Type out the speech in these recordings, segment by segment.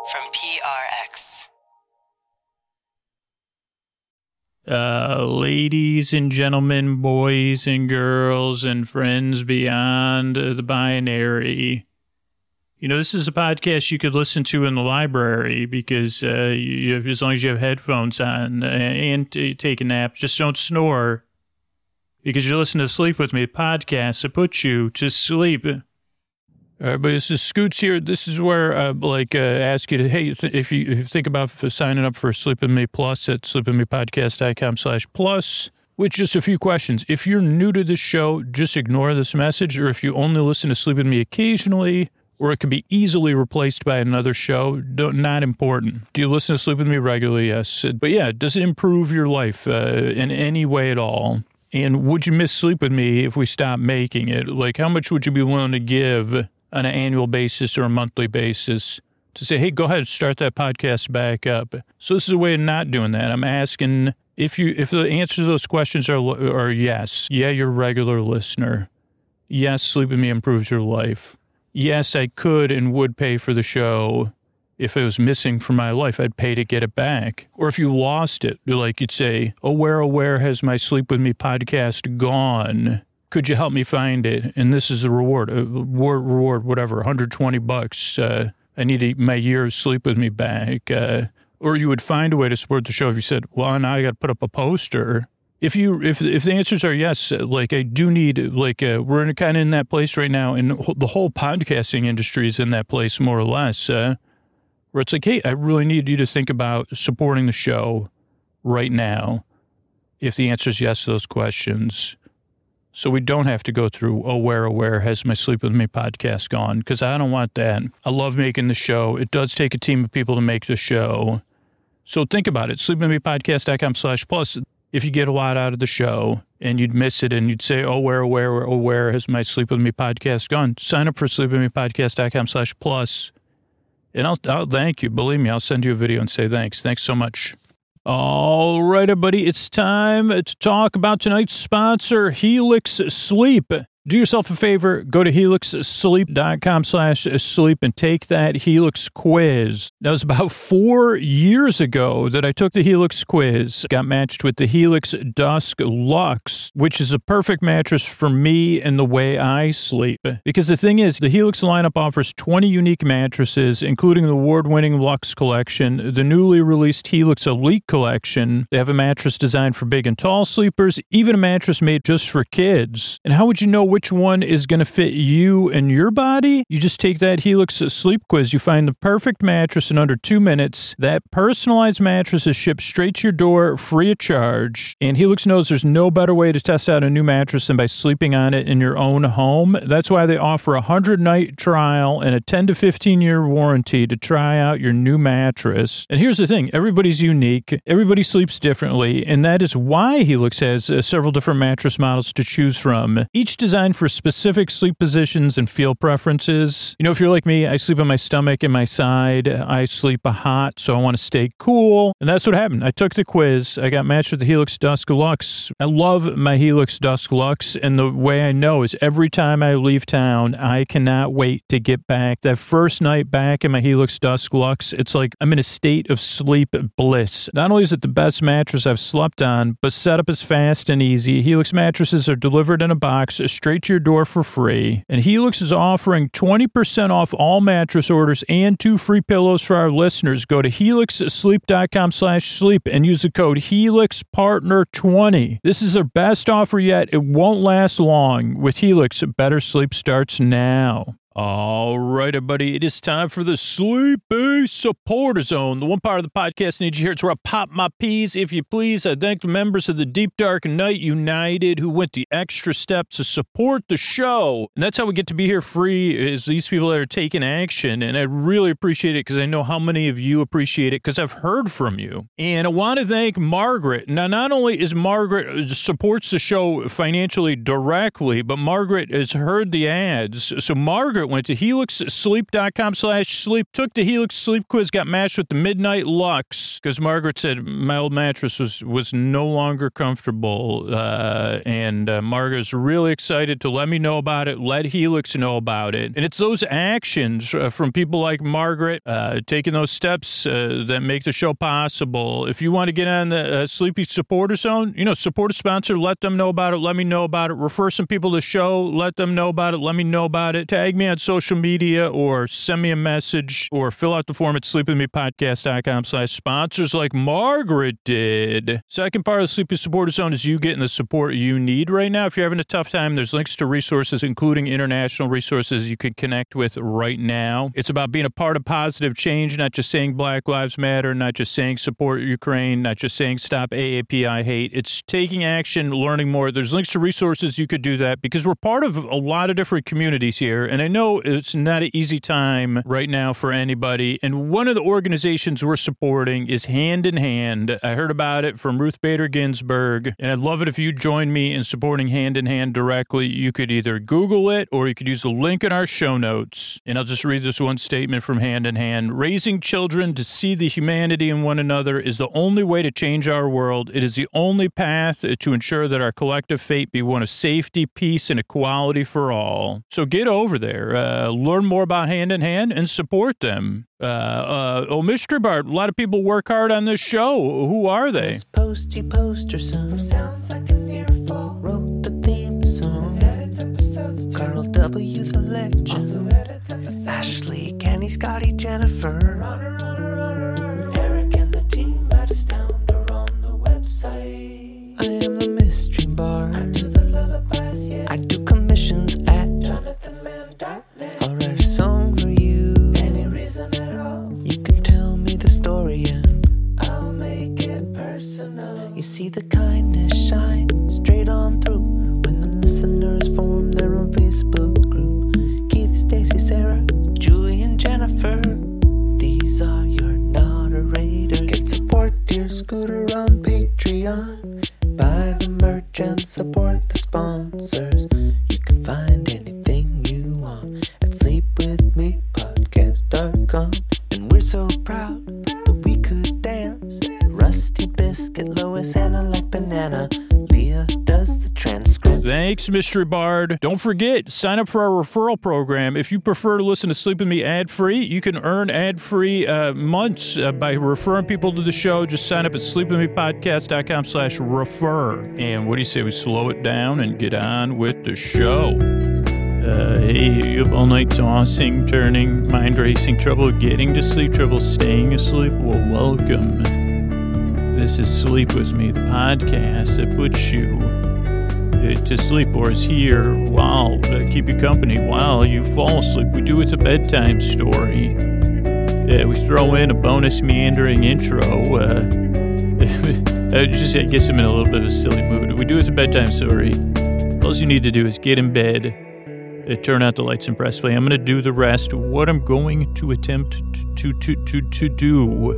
from PRX. Ladies and gentlemen, boys and girls, and friends beyond the binary. You know, this is a podcast you could listen to in the library because as long as you have headphones on and take a nap, just don't snore because you're listening to Sleep With Me, a podcast that puts you to sleep. But this is Scoots here. This is where I ask you to, hey, if you think about signing up for Sleep With Me Plus at sleepwithmepodcast.com/plus, with just a few questions. If you're new to this show, just ignore this message, or if you only listen to Sleep With Me occasionally, or it could be easily replaced by another show, not important. Do you listen to Sleep With Me regularly? Yes. But yeah, does it improve your life in any way at all? And would you miss Sleep With Me if we stopped making it? Like, how much would you be willing to give on an annual basis or a monthly basis to say, hey, go ahead, start that podcast back up? So this is a way of not doing that. I'm asking if the answer to those questions are yes. Yeah, you're a regular listener. Yes, Sleep With Me improves your life. Yes, I could and would pay for the show. If it was missing from my life, I'd pay to get it back. Or if you lost it, like you'd say, oh, where has my Sleep With Me podcast gone? Could you help me find it? And this is a reward, whatever, $120. I need my year of Sleep With Me back. Or you would find a way to support the show if you said, well, now I got to put up a poster. If the answers are yes, like I do need, we're kind of in that place right now, and the whole podcasting industry is in that place more or less, where it's like, hey, I really need you to think about supporting the show right now. If the answer is yes to those questions. So we don't have to go through, oh, where has my Sleep With Me podcast gone? Because I don't want that. I love making the show. It does take a team of people to make the show. So think about it. sleepwithmepodcast.com/plus. If you get a lot out of the show and you'd miss it and you'd say, oh, where has my Sleep With Me podcast gone? Sign up for sleepwithmepodcast.com/plus. And I'll thank you. Believe me, I'll send you a video and say thanks. Thanks so much. All right, everybody, it's time to talk about tonight's sponsor, Helix Sleep. Do yourself a favor, go to helixsleep.com/sleep and take that Helix quiz. That was about 4 years ago that I took the Helix quiz. Got matched with the Helix Dusk Luxe, which is a perfect mattress for me and the way I sleep. Because the thing is, the Helix lineup offers 20 unique mattresses, including the award-winning Luxe Collection, the newly released Helix Elite Collection. They have a mattress designed for big and tall sleepers, even a mattress made just for kids. And how would you know which one is going to fit you and your body? You just take that Helix Sleep quiz. You find the perfect mattress in under 2 minutes. That personalized mattress is shipped straight to your door free of charge. And Helix knows there's no better way to test out a new mattress than by sleeping on it in your own home. That's why they offer a 100-night trial and a 10 to 15-year warranty to try out your new mattress. And here's the thing. Everybody's unique. Everybody sleeps differently. And that is why Helix has several different mattress models to choose from. Each designed for specific sleep positions and feel preferences. You know, if you're like me, I sleep on my stomach and my side. I sleep hot, so I want to stay cool. And that's what happened. I took the quiz. I got matched with the Helix Dusk Luxe. I love my Helix Dusk Luxe, and the way I know is every time I leave town, I cannot wait to get back. That first night back in my Helix Dusk Luxe, it's like I'm in a state of sleep bliss. Not only is it the best mattress I've slept on, but setup is fast and easy. Helix mattresses are delivered in a box straight to your door for free. And Helix is offering 20% off all mattress orders and 2 free pillows for our listeners. Go to helixsleep.com/sleep and use the code HelixPartner20. This is their best offer yet. It won't last long. With Helix, better sleep starts now. All right, everybody, it is time for the Sleepy Supporter Zone. The one part of the podcast I need you here. It's where I pop my peas, if you please. I thank the members of the Deep Dark Night United who went the extra step to support the show. And that's how we get to be here free, is these people that are taking action. And I really appreciate it because I know how many of you appreciate it because I've heard from you. And I want to thank Margaret. Now, not only is Margaret supports the show financially directly, but Margaret has heard the ads. So Margaret went to helixsleep.com/sleep, took the Helix sleep quiz got matched with the Midnight Lux because Margaret said my old mattress was no longer comfortable. And Margaret's really excited to let me know about it, let Helix know about it. And it's those actions from people like Margaret taking those steps that make the show possible. If you want to get on the Sleepy Supporter Zone, support a sponsor, let them know about it, let me know about it, refer some people to the show, let them know about it, let me know about it, tag me on social media or send me a message or fill out the form at sleepwithmepodcast.com/sponsors like Margaret did. Second part of the Sleepy Supporter Zone is you getting the support you need right now. If you're having a tough time, there's links to resources, including international resources you can connect with right now. It's about being a part of positive change, not just saying Black Lives Matter, not just saying support Ukraine, not just saying stop AAPI hate. It's taking action, learning more. There's links to resources you could do that because we're part of a lot of different communities here. And I know it's not an easy time right now for anybody. And one of the organizations we're supporting is Hand in Hand. I heard about it from Ruth Bader Ginsburg, and I'd love it if you join me in supporting Hand in Hand directly. You could either Google it or you could use the link in our show notes. And I'll just read this one statement from Hand in Hand. Raising children to see the humanity in one another is the only way to change our world. It is the only path to ensure that our collective fate be one of safety, peace, and equality for all. So get over there, learn more about Hand in Hand and support them. Mystery Bart, a lot of people work hard on this show. Who are they? This posty poster son sounds like an earful. Wrote the theme song. Edits episodes too. Carl W. the legend. Also edits episodes. Ashley, Kenny, Scotty, Jennifer. Runner. Eric and the team at Astound are on the website. I am the Mystery Bart. I do the lullabies, yeah. I do commissions at JonathanMann.net. I'll write a song for you. Any reason at all. You can tell me the story and I'll make it personal. You see the kindness shine straight on through when the listeners form their own Facebook group. Keith, Stacy, Sarah, Julie, and Jennifer. These are your moderators. Get support dear Scooter on Patreon. Buy the merch and support the sponsors. You can find anything you want at sleepwithmepodcast.com. And we're so proud that we could dance. Rusty Biscuit, Lois, Hannah like banana. Leah does the transcript. Thanks, Mystery Bard. Don't forget, sign up for our referral program. If you prefer to listen to Sleep With Me ad-free, you can earn ad-free months by referring people to the show. Just sign up at sleepwithmepodcast.com/refer. And what do you say we slow it down and get on with the show? Hey, you have all night tossing, turning, mind racing, trouble getting to sleep, trouble staying asleep? Well, welcome. This is Sleep With Me, the podcast that puts you to sleep or is here while keep you company while you fall asleep. We do it a bedtime story. We throw in a bonus meandering intro. I guess I'm in a little bit of a silly mood. We do it a bedtime story. All you need to do is get in bed, turn out the lights and press play. I'm going to do the rest. What I'm going to attempt to do.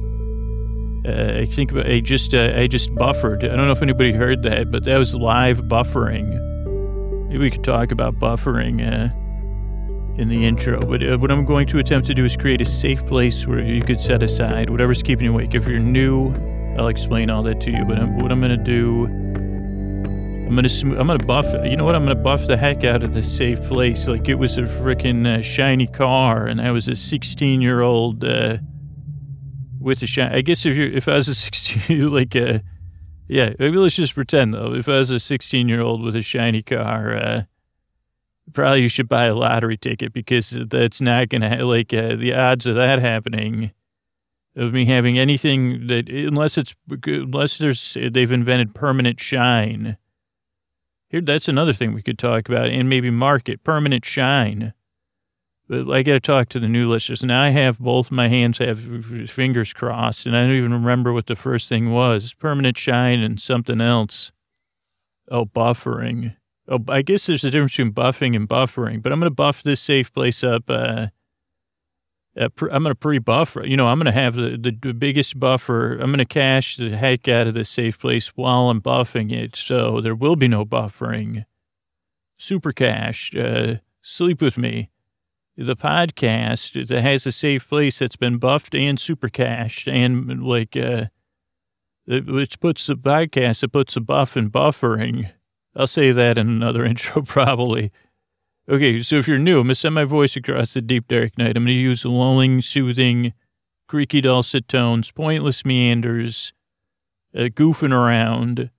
I think I just buffered. I don't know if anybody heard that, but that was live buffering. Maybe we could talk about buffering in the intro. But what I'm going to attempt to do is create a safe place where you could set aside whatever's keeping you awake. If you're new, I'll explain all that to you. But what I'm going to do, I'm going to buff. You know what? I'm going to buff the heck out of this safe place like it was a freaking shiny car, and I was a 16-year-old. With a shine, I guess if I was a 16, yeah, maybe let's just pretend though. If I was a 16-year-old with a shiny car, probably you should buy a lottery ticket because that's not gonna the odds of that happening, of me having anything that unless they've invented permanent shine. Here, that's another thing we could talk about and maybe market permanent shine. But I got to talk to the new listeners. Now I have both my hands have fingers crossed, and I don't even remember what the first thing was. Permanent shine and something else. Oh, buffering. Oh, I guess there's a difference between buffing and buffering, but I'm going to buff this safe place up. I'm going to pre-buffer. I'm going to have the biggest buffer. I'm going to cache the heck out of this safe place while I'm buffing it, so there will be no buffering. Super cached. Sleep with me. the podcast that has a safe place that's been buffed and super cached and like, which puts the podcast, it puts a buff in buffering. I'll say that in another intro probably. Okay, so if you're new, I'm going to send my voice across the deep, dark night. I'm going to use lulling, soothing, creaky, dulcet tones, pointless meanders, goofing around,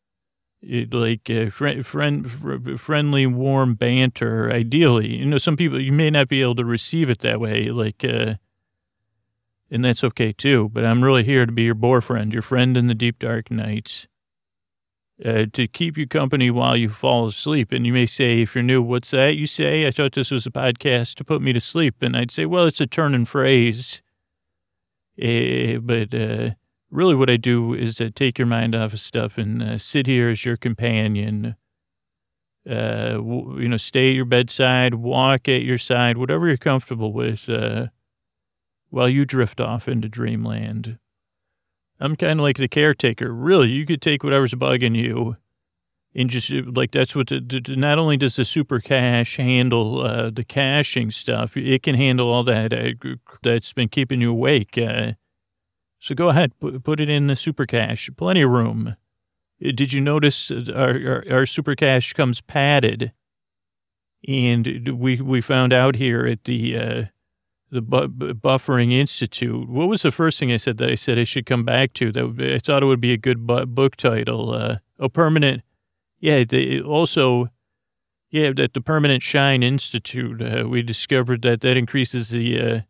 friendly, warm banter, ideally. You know, some people, you may not be able to receive it that way, and that's okay too, but I'm really here to be your boyfriend, your friend in the deep, dark nights. To keep you company while you fall asleep. And you may say, if you're new, what's that you say? I thought this was a podcast to put me to sleep. And I'd say, well, it's a turn and phrase. But really what I do is take your mind off of stuff and sit here as your companion. Stay at your bedside, walk at your side, whatever you're comfortable with, while you drift off into dreamland. I'm kind of like the caretaker. Really, you could take whatever's bugging you and just that's what not only does the super cache handle the caching stuff, it can handle all that that's been keeping you awake. So go ahead, put it in the super cache. Plenty of room. Did you notice our super cache comes padded? And we found out here at the Buffering Institute. What was the first thing I said that I said I should come back to? I thought it would be a good book title. Permanent. Yeah, at the Permanent Shine Institute, we discovered that increases the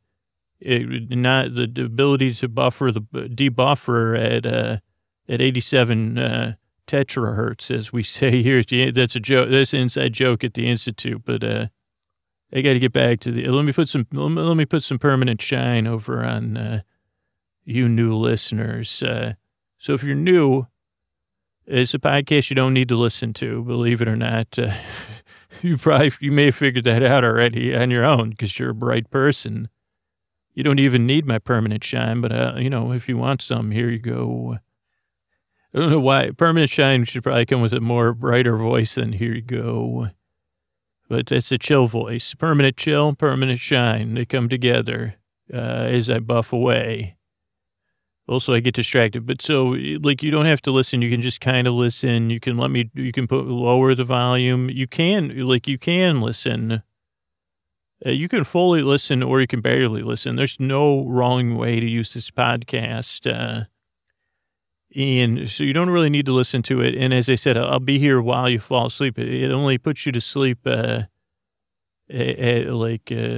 ability to buffer the debuffer at 87 tetrahertz, as we say here. That's a joke. That's an inside joke at the Institute, but I got to get back to let me put some permanent shine over on you new listeners. So if you're new, it's a podcast you don't need to listen to, believe it or not. You may have figured that out already on your own because you're a bright person. You don't even need my permanent shine, but if you want some, here you go. I don't know why permanent shine should probably come with a more brighter voice than here you go. But that's a chill voice. Permanent chill, permanent shine. They come together as I buff away. Also, I get distracted. But so, you don't have to listen. You can just kind of listen. You can lower the volume. You can listen. You can fully listen or you can barely listen. There's no wrong way to use this podcast. And so you don't really need to listen to it. And as I said, I'll be here while you fall asleep. It only puts you to sleep I'm going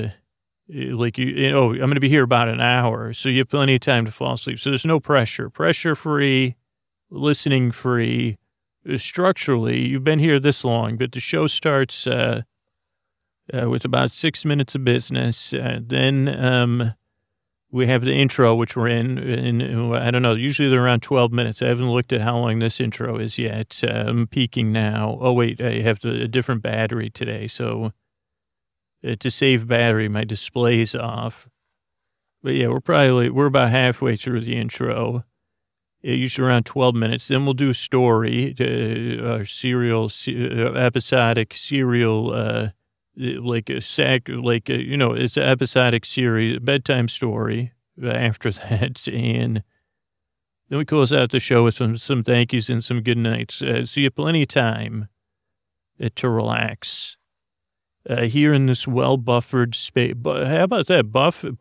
to be here about an hour. So you have plenty of time to fall asleep. So there's no pressure. Pressure-free, listening-free. Structurally, you've been here this long, but the show starts with about 6 minutes of business. Then we have the intro, which we're in, I don't know, usually they're around 12 minutes. I haven't looked at how long this intro is yet. I'm peaking now. Oh, wait, I have a different battery today. So to save battery, my display is off. But yeah, we're about halfway through the intro. Usually around 12 minutes. Then we'll do story, episodic serial, it's an episodic series, bedtime story after that. And then we close out the show with some thank yous and some good nights. So you have plenty of time to relax here in this well-buffered space. How about that? Buffered,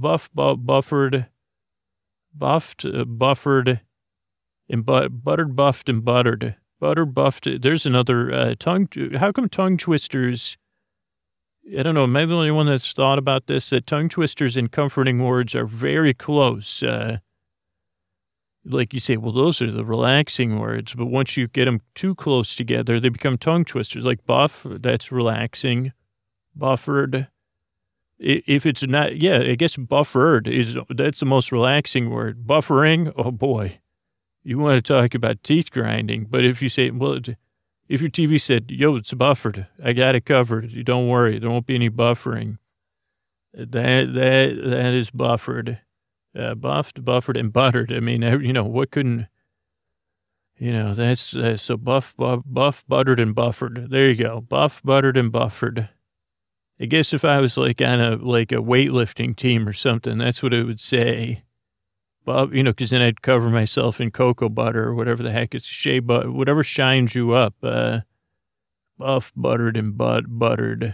and buttered, buffed, and buttered. Butter, buffed. There's another tongue. How come tongue twisters... I don't know, am I the only one that's thought about this, that tongue twisters and comforting words are very close. Like you say, well, those are the relaxing words, but once you get them too close together, they become tongue twisters. Like buff, that's relaxing. Buffered. If it's not, yeah, I guess buffered that's the most relaxing word. Buffering, oh boy, you want to talk about teeth grinding, but if you say, well, if your TV said, yo, it's buffered, I got it covered. You don't worry. There won't be any buffering. That is buffered. Buffed, buffered, and buttered. I mean, what couldn't, that's so buff, buttered, and buffered. There you go. Buff, buttered, and buffered. I guess if I was like on a weightlifting team or something, that's what it would say. But, you know, because then I'd cover myself in cocoa butter or whatever the heck it's shea butter, whatever shines you up. Buff, buttered, and buttered.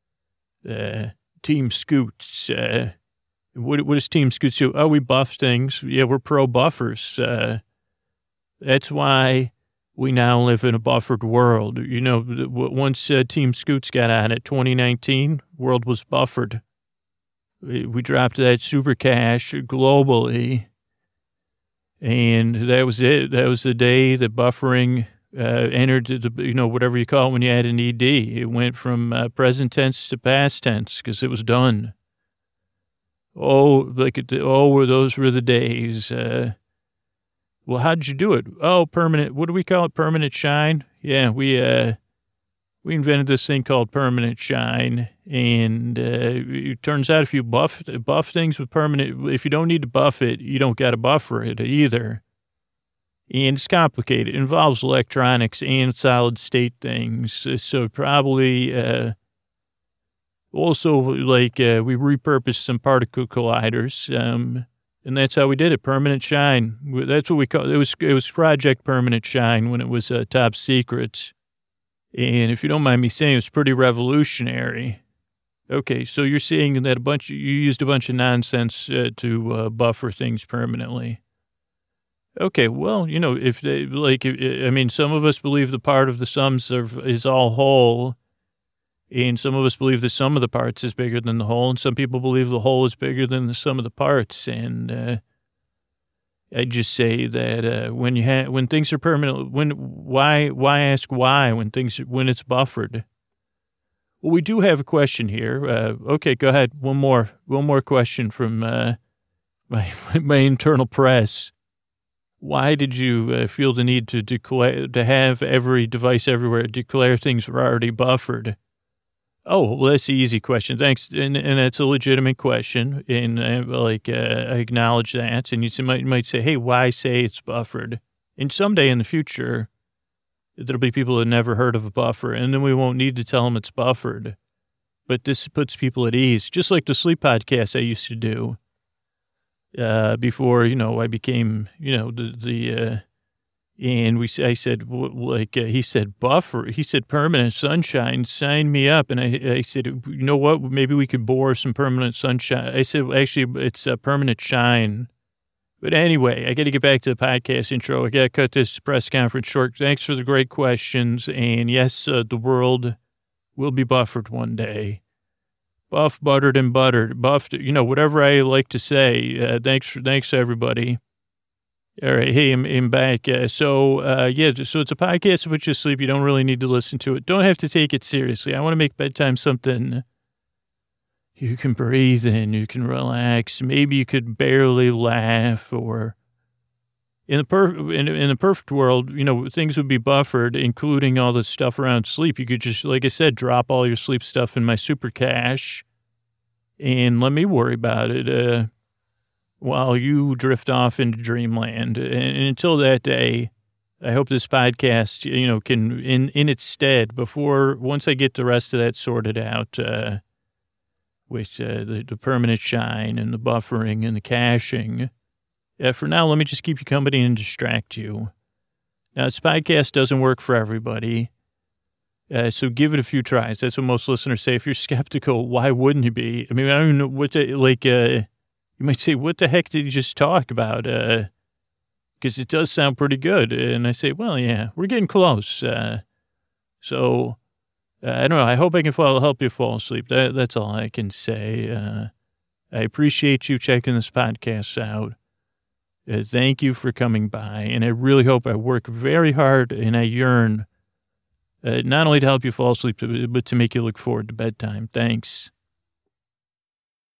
Team Scoots. What does Team Scoots do? Oh, we buff things. Yeah, we're pro buffers. That's why we now live in a buffered world. You know, once Team Scoots got on it, 2019, world was buffered. We dropped that super cash globally. And that was it. That was the day that buffering entered the, you know, whatever you call it when you add an ED. It went from present tense to past tense because it was done. Those were the days. Well, how'd you do it? Oh, permanent. What do we call it? Permanent shine? Yeah, we invented this thing called permanent shine. And it turns out if you buff things with permanent, if you don't need to buff it, you don't got to buffer it either. And it's complicated. It involves electronics and solid state things. So probably also like we repurposed some particle colliders. And that's how we did it. Permanent shine. That's what we call it. It was Project Permanent Shine when it was top secret. And if you don't mind me saying, it was pretty revolutionary. Okay, so you're saying that you used a bunch of nonsense to buffer things permanently. Okay, well, you know, if they some of us believe the part of the sums is all whole, and some of us believe the sum of the parts is bigger than the whole, and some people believe the whole is bigger than the sum of the parts. And I just say that when things are permanent, why ask why when it's buffered? Well, we do have a question here. Okay, go ahead. One more question from my internal press. Why did you feel the need to have every device everywhere declare things were already buffered? Oh, well, that's the easy question. Thanks. And that's a legitimate question. And I acknowledge that. And you might say, hey, why say it's buffered? And someday in the future, there'll be people that never heard of a buffer. And then we won't need to tell them it's buffered. But this puts people at ease. Just like the sleep podcast I used to do before, you know, I became, you know, I said, he said, buffer. He said, permanent sunshine, sign me up. And I said, you know what? Maybe we could bore some permanent sunshine. I said, actually, it's a permanent shine. But anyway, I got to get back to the podcast intro. I got to cut this press conference short. Thanks for the great questions. And yes, the world will be buffered one day. Buff, buttered, and buttered. Buffed, you know, whatever I like to say. Thanks, everybody. All right. Hey, I'm back. So it's a podcast to put you to sleep. You don't really need to listen to it. Don't have to take it seriously. I want to make bedtime something you can breathe in, you can relax. Maybe you could barely laugh, or in the perfect world, you know, things would be buffered, including all the stuff around sleep. You could just, like I said, drop all your sleep stuff in my super cache and let me worry about it. While you drift off into dreamland. And until that day, I hope this podcast, you know, can, in its stead, once I get the rest of that sorted out, with the permanent shine and the buffering and the caching, for now, let me just keep you company and distract you. Now, this podcast doesn't work for everybody, so give it a few tries. That's what most listeners say. If you're skeptical, why wouldn't you be? I mean, I don't even know what you might say, what the heck did you just talk about? Because it does sound pretty good. And I say, well, yeah, we're getting close. I don't know. I hope I can help you fall asleep. That's all I can say. I appreciate you checking this podcast out. Thank you for coming by. And I really hope I work very hard and I yearn not only to help you fall asleep, but to make you look forward to bedtime. Thanks.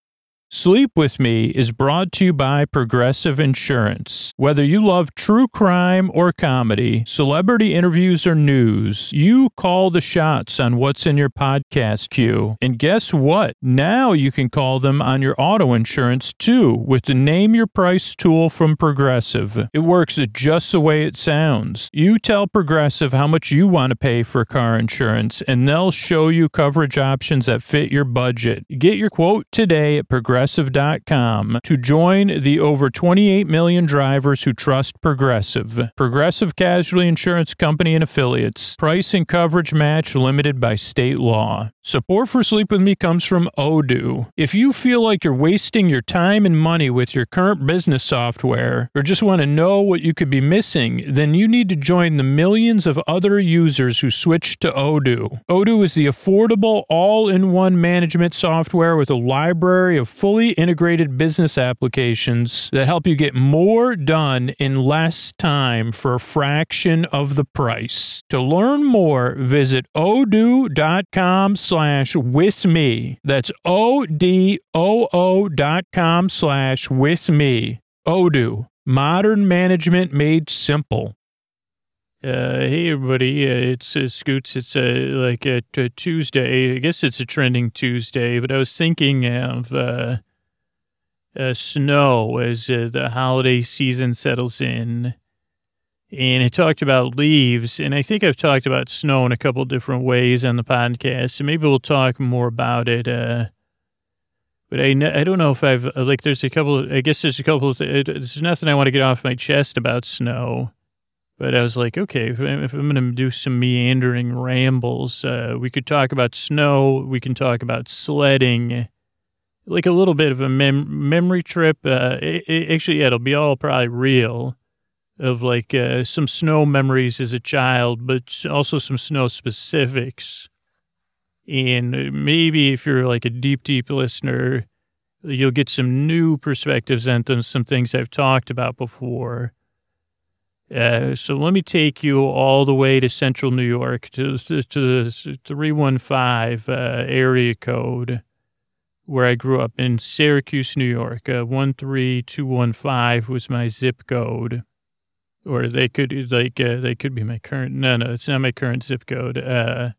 Sleep With Me is brought to you by Progressive Insurance. Whether you love true crime or comedy, celebrity interviews or news, you call the shots on what's in your podcast queue. And guess what? Now you can call them on your auto insurance too with the Name Your Price tool from Progressive. It works just the way it sounds. You tell Progressive how much you want to pay for car insurance, and they'll show you coverage options that fit your budget. Get your quote today at Progressive.com to join the over 28 million drivers who trust Progressive. Progressive Casualty Insurance Company and Affiliates. Price and coverage match limited by state law. Support for Sleep With Me comes from Odoo. If you feel like you're wasting your time and money with your current business software, or just want to know what you could be missing, then you need to join the millions of other users who switched to Odoo. Odoo is the affordable, all-in-one management software with a library of fully integrated business applications that help you get more done in less time for a fraction of the price. To learn more, visit odoo.com/withme. That's odoo.com/withme. Odoo, modern management made simple. Hey everybody, it's Scoots. It's like a Tuesday. I guess it's a trending Tuesday, but I was thinking of snow as the holiday season settles in. And I talked about leaves, and I think I've talked about snow in a couple different ways on the podcast, so maybe we'll talk more about it. But I don't know if I've, like, there's nothing I want to get off my chest about snow. But I was like, okay, if I'm going to do some meandering rambles, we could talk about snow. We can talk about sledding, like a little bit of a memory trip. Actually, yeah, it'll be all probably real of like some snow memories as a child, but also some snow specifics. And maybe if you're like a deep, deep listener, you'll get some new perspectives on some things I've talked about before. So let me take you all the way to central New York, to the 315 area code, where I grew up in Syracuse, New York. 13215 was my zip code, or they could be my current. No, it's not my current zip code.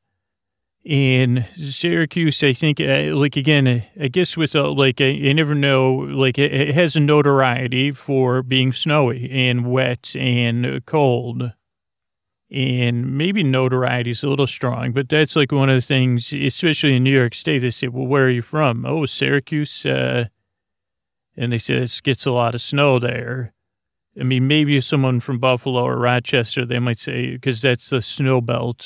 In Syracuse, I think, like, again, I guess with, like, I never know, like, it has a notoriety for being snowy and wet and cold. And maybe notoriety is a little strong, but that's, like, one of the things, especially in New York State, they say, well, where are you from? Oh, Syracuse. And they say it gets a lot of snow there. I mean, maybe if someone from Buffalo or Rochester, they might say, because that's the snow belt,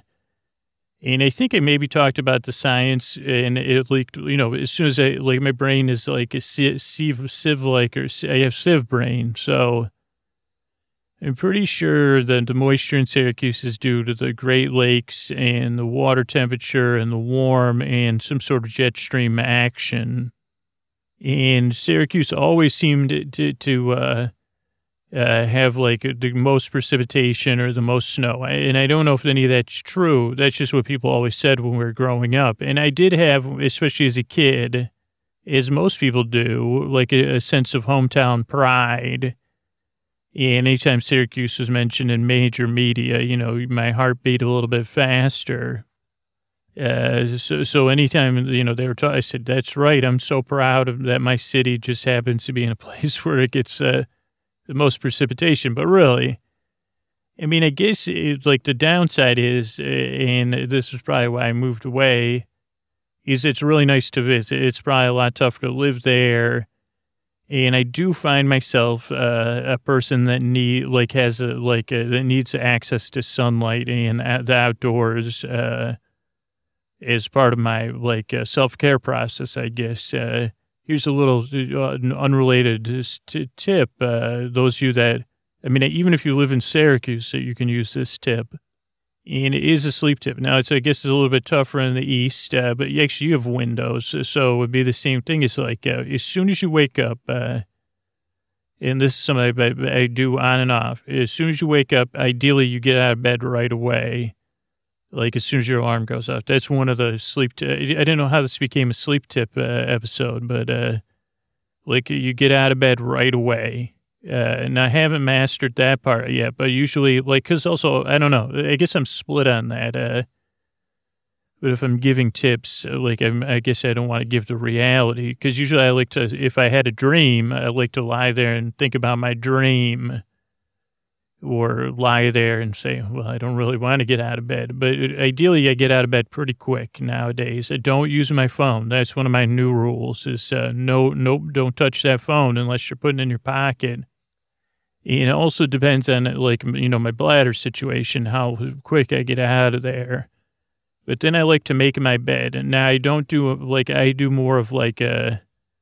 and I think I maybe talked about the science, and it leaked, you know, as soon as my brain is like a sieve-like, or I have sieve brain. So I'm pretty sure that the moisture in Syracuse is due to the Great Lakes and the water temperature and the warm and some sort of jet stream action. And Syracuse always seemed to have like the most precipitation or the most snow. And I don't know if any of that's true. That's just what people always said when we were growing up. And I did have, especially as a kid, as most people do, like a sense of hometown pride. And anytime Syracuse was mentioned in major media, you know, my heart beat a little bit faster. So anytime, you know, they were talking, I said, that's right. I'm so proud of that. My city just happens to be in a place where it gets, the most precipitation. But really, I mean, I guess like the downside is, and this is probably why I moved away, is it's really nice to visit. It's probably a lot tougher to live there. And I do find myself a person that that needs access to sunlight and the outdoors as part of my self-care process, I guess. Here's a little unrelated tip. Those of you that, I mean, even if you live in Syracuse, so you can use this tip. And it is a sleep tip. Now, I guess it's a little bit tougher in the East, but actually you have windows. So it would be the same thing. It's like as soon as you wake up, and this is something I do on and off. As soon as you wake up, ideally you get out of bed right away. Like as soon as your alarm goes off. That's one of the sleep I didn't know how this became a sleep tip episode, but Like you get out of bed right away. And I haven't mastered that part yet, but usually, like, because also, I don't know, I guess I'm split on that. But if I'm giving tips, like, I guess I don't want to give the reality, because usually I like to, if I had a dream, I like to lie there and think about my dream, or lie there and say, well, I don't really want to get out of bed. But ideally, I get out of bed pretty quick nowadays. I don't use my phone. That's one of my new rules is don't touch that phone unless you're putting it in your pocket. And it also depends on, like, my bladder situation, how quick I get out of there. But then I like to make my bed. And now I don't do, like, I do more of like a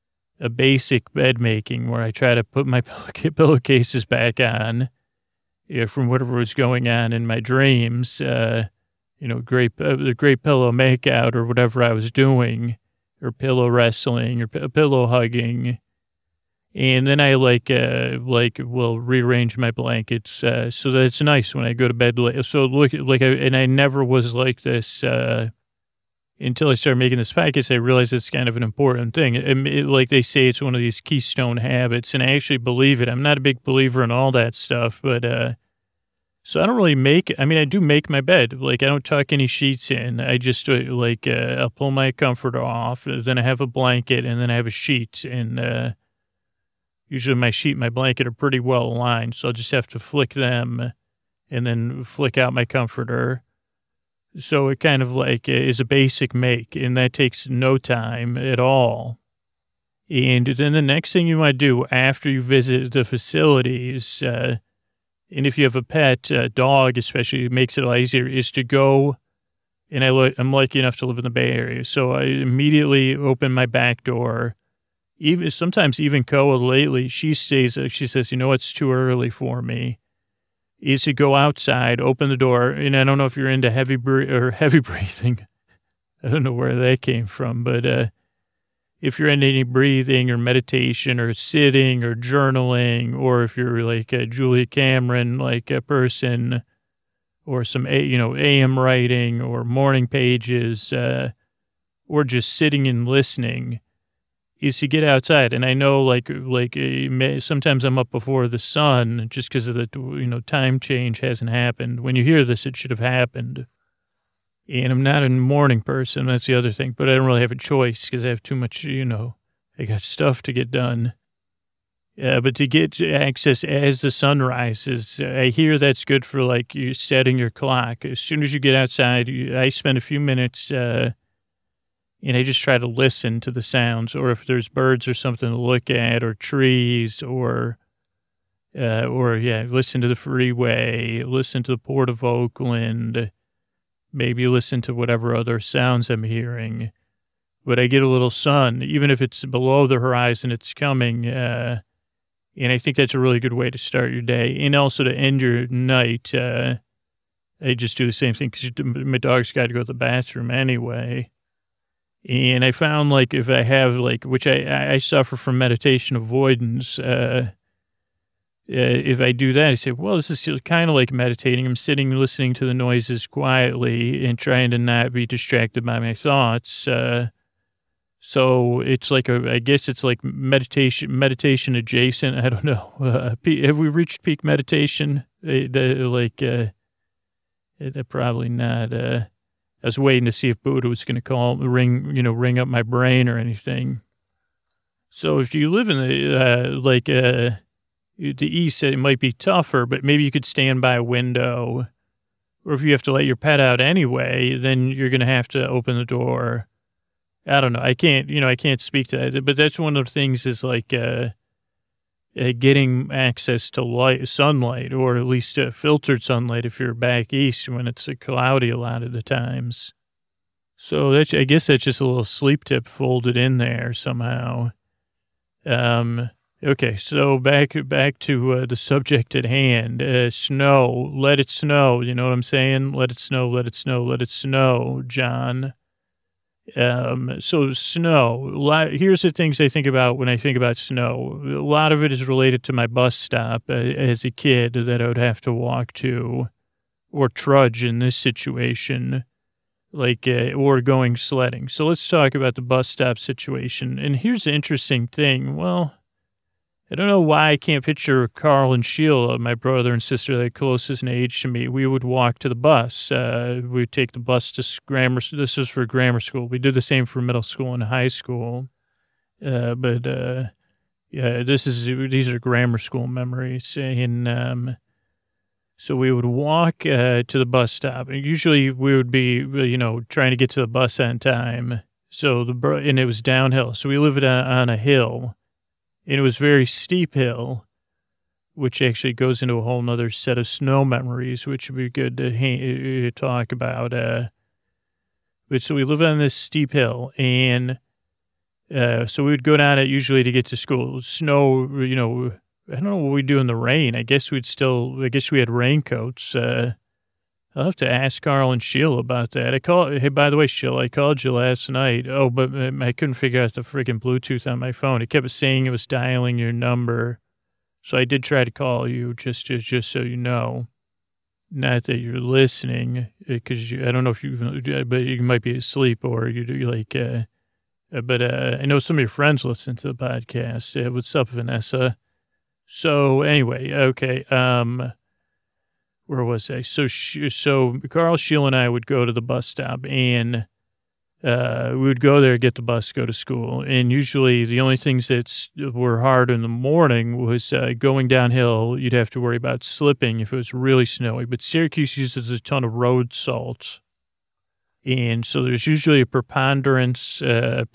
basic bed making where I try to put my pillowcases back on from whatever was going on in my dreams, the great pillow makeout or whatever I was doing, or pillow wrestling or pillow hugging. And then I will rearrange my blankets so that it's nice when I go to bed. So and I never was like this until I started making this podcast. I realized it's kind of an important thing. Like they say, it's one of these keystone habits, and I actually believe it. I'm not a big believer in all that stuff, but so I don't really I do make my bed. Like I don't tuck any sheets in. I just I'll pull my comforter off, then I have a blanket, and then I have a sheet, and usually my blanket are pretty well aligned, so I'll just have to flick them and then flick out my comforter. So it kind of like is a basic make, and that takes no time at all. And then the next thing you want to do after you visit the facilities, and if you have a pet, dog especially, it makes it a lot easier, is to go, and I'm lucky enough to live in the Bay Area, so I immediately open my back door. Sometimes even Koa lately, she says, it's too early for me, is to go outside, open the door. And I don't know if you're into heavy breathing. I don't know where that came from, but if you're into any breathing or meditation or sitting or journaling, or if you're like a Julia Cameron, like a person, or some, AM writing or morning pages, or just sitting and listening, is to get outside. And I know sometimes I'm up before the sun just because of the, time change hasn't happened. When you hear this, it should have happened. And I'm not a morning person. That's the other thing, but I don't really have a choice because I have too much, I got stuff to get done. But to get access as the sun rises, I hear that's good for like you setting your clock. As soon as you get outside, I spend a few minutes, and I just try to listen to the sounds, or if there's birds or something to look at, or trees, or listen to the freeway, listen to the Port of Oakland, maybe listen to whatever other sounds I'm hearing. But I get a little sun, even if it's below the horizon, it's coming. And I think that's a really good way to start your day, and also to end your night. I just do the same thing because my dog's got to go to the bathroom anyway. And I found, like, if I have, like, which I suffer from meditation avoidance, if I do that, I say, well, this is kind of like meditating. I'm sitting, listening to the noises quietly and trying to not be distracted by my thoughts. So it's like I guess it's like meditation adjacent. I don't know. Have we reached peak meditation? Probably not. I was waiting to see if Buddha was going to ring up my brain or anything. So if you live in the east, it might be tougher, but maybe you could stand by a window. Or if you have to let your pet out anyway, then you're going to have to open the door. I don't know. I can't speak to that, but that's one of the things is like getting access to sunlight, or at least filtered sunlight if you're back east when it's cloudy a lot of the times. So I guess that's just a little sleep tip folded in there somehow. Okay, so back to the subject at hand. Snow. Let it snow. You know what I'm saying? Let it snow, let it snow, let it snow, John. So snow, here's the things I think about when I think about snow. A lot of it is related to my bus stop as a kid that I would have to walk to, or trudge in this situation. or going sledding. So let's talk about the bus stop situation. And here's the interesting thing. Well, I don't know why I can't picture Carl and Sheila, my brother and sister, the closest in age to me. We would walk to the bus. We would take the bus to grammar. This was for grammar school. We did the same for middle school and high school. Yeah, these are grammar school memories. And so we would walk to the bus stop. And usually we would be, trying to get to the bus on time. And it was downhill. So we lived on a hill. And it was a very steep hill, which actually goes into a whole nother set of snow memories, which would be good to talk about. But so we lived on this steep hill, and so we would go down it usually to get to school. Snow, I don't know what we do in the rain. I guess we had raincoats. I'll have to ask Carl and Sheila about that. Hey, by the way, Sheila, I called you last night. Oh, but I couldn't figure out the freaking Bluetooth on my phone. It kept saying it was dialing your number. So I did try to call you just so you know. Not that you're listening, because I don't know if but you might be asleep or but I know some of your friends listen to the podcast. What's up, Vanessa? So anyway, okay. Where was I? So Carl, Sheila, and I would go to the bus stop, and we would go there, get the bus, go to school. And usually the only things that were hard in the morning was going downhill. You'd have to worry about slipping if it was really snowy. But Syracuse uses a ton of road salt. And so there's usually a preponderance of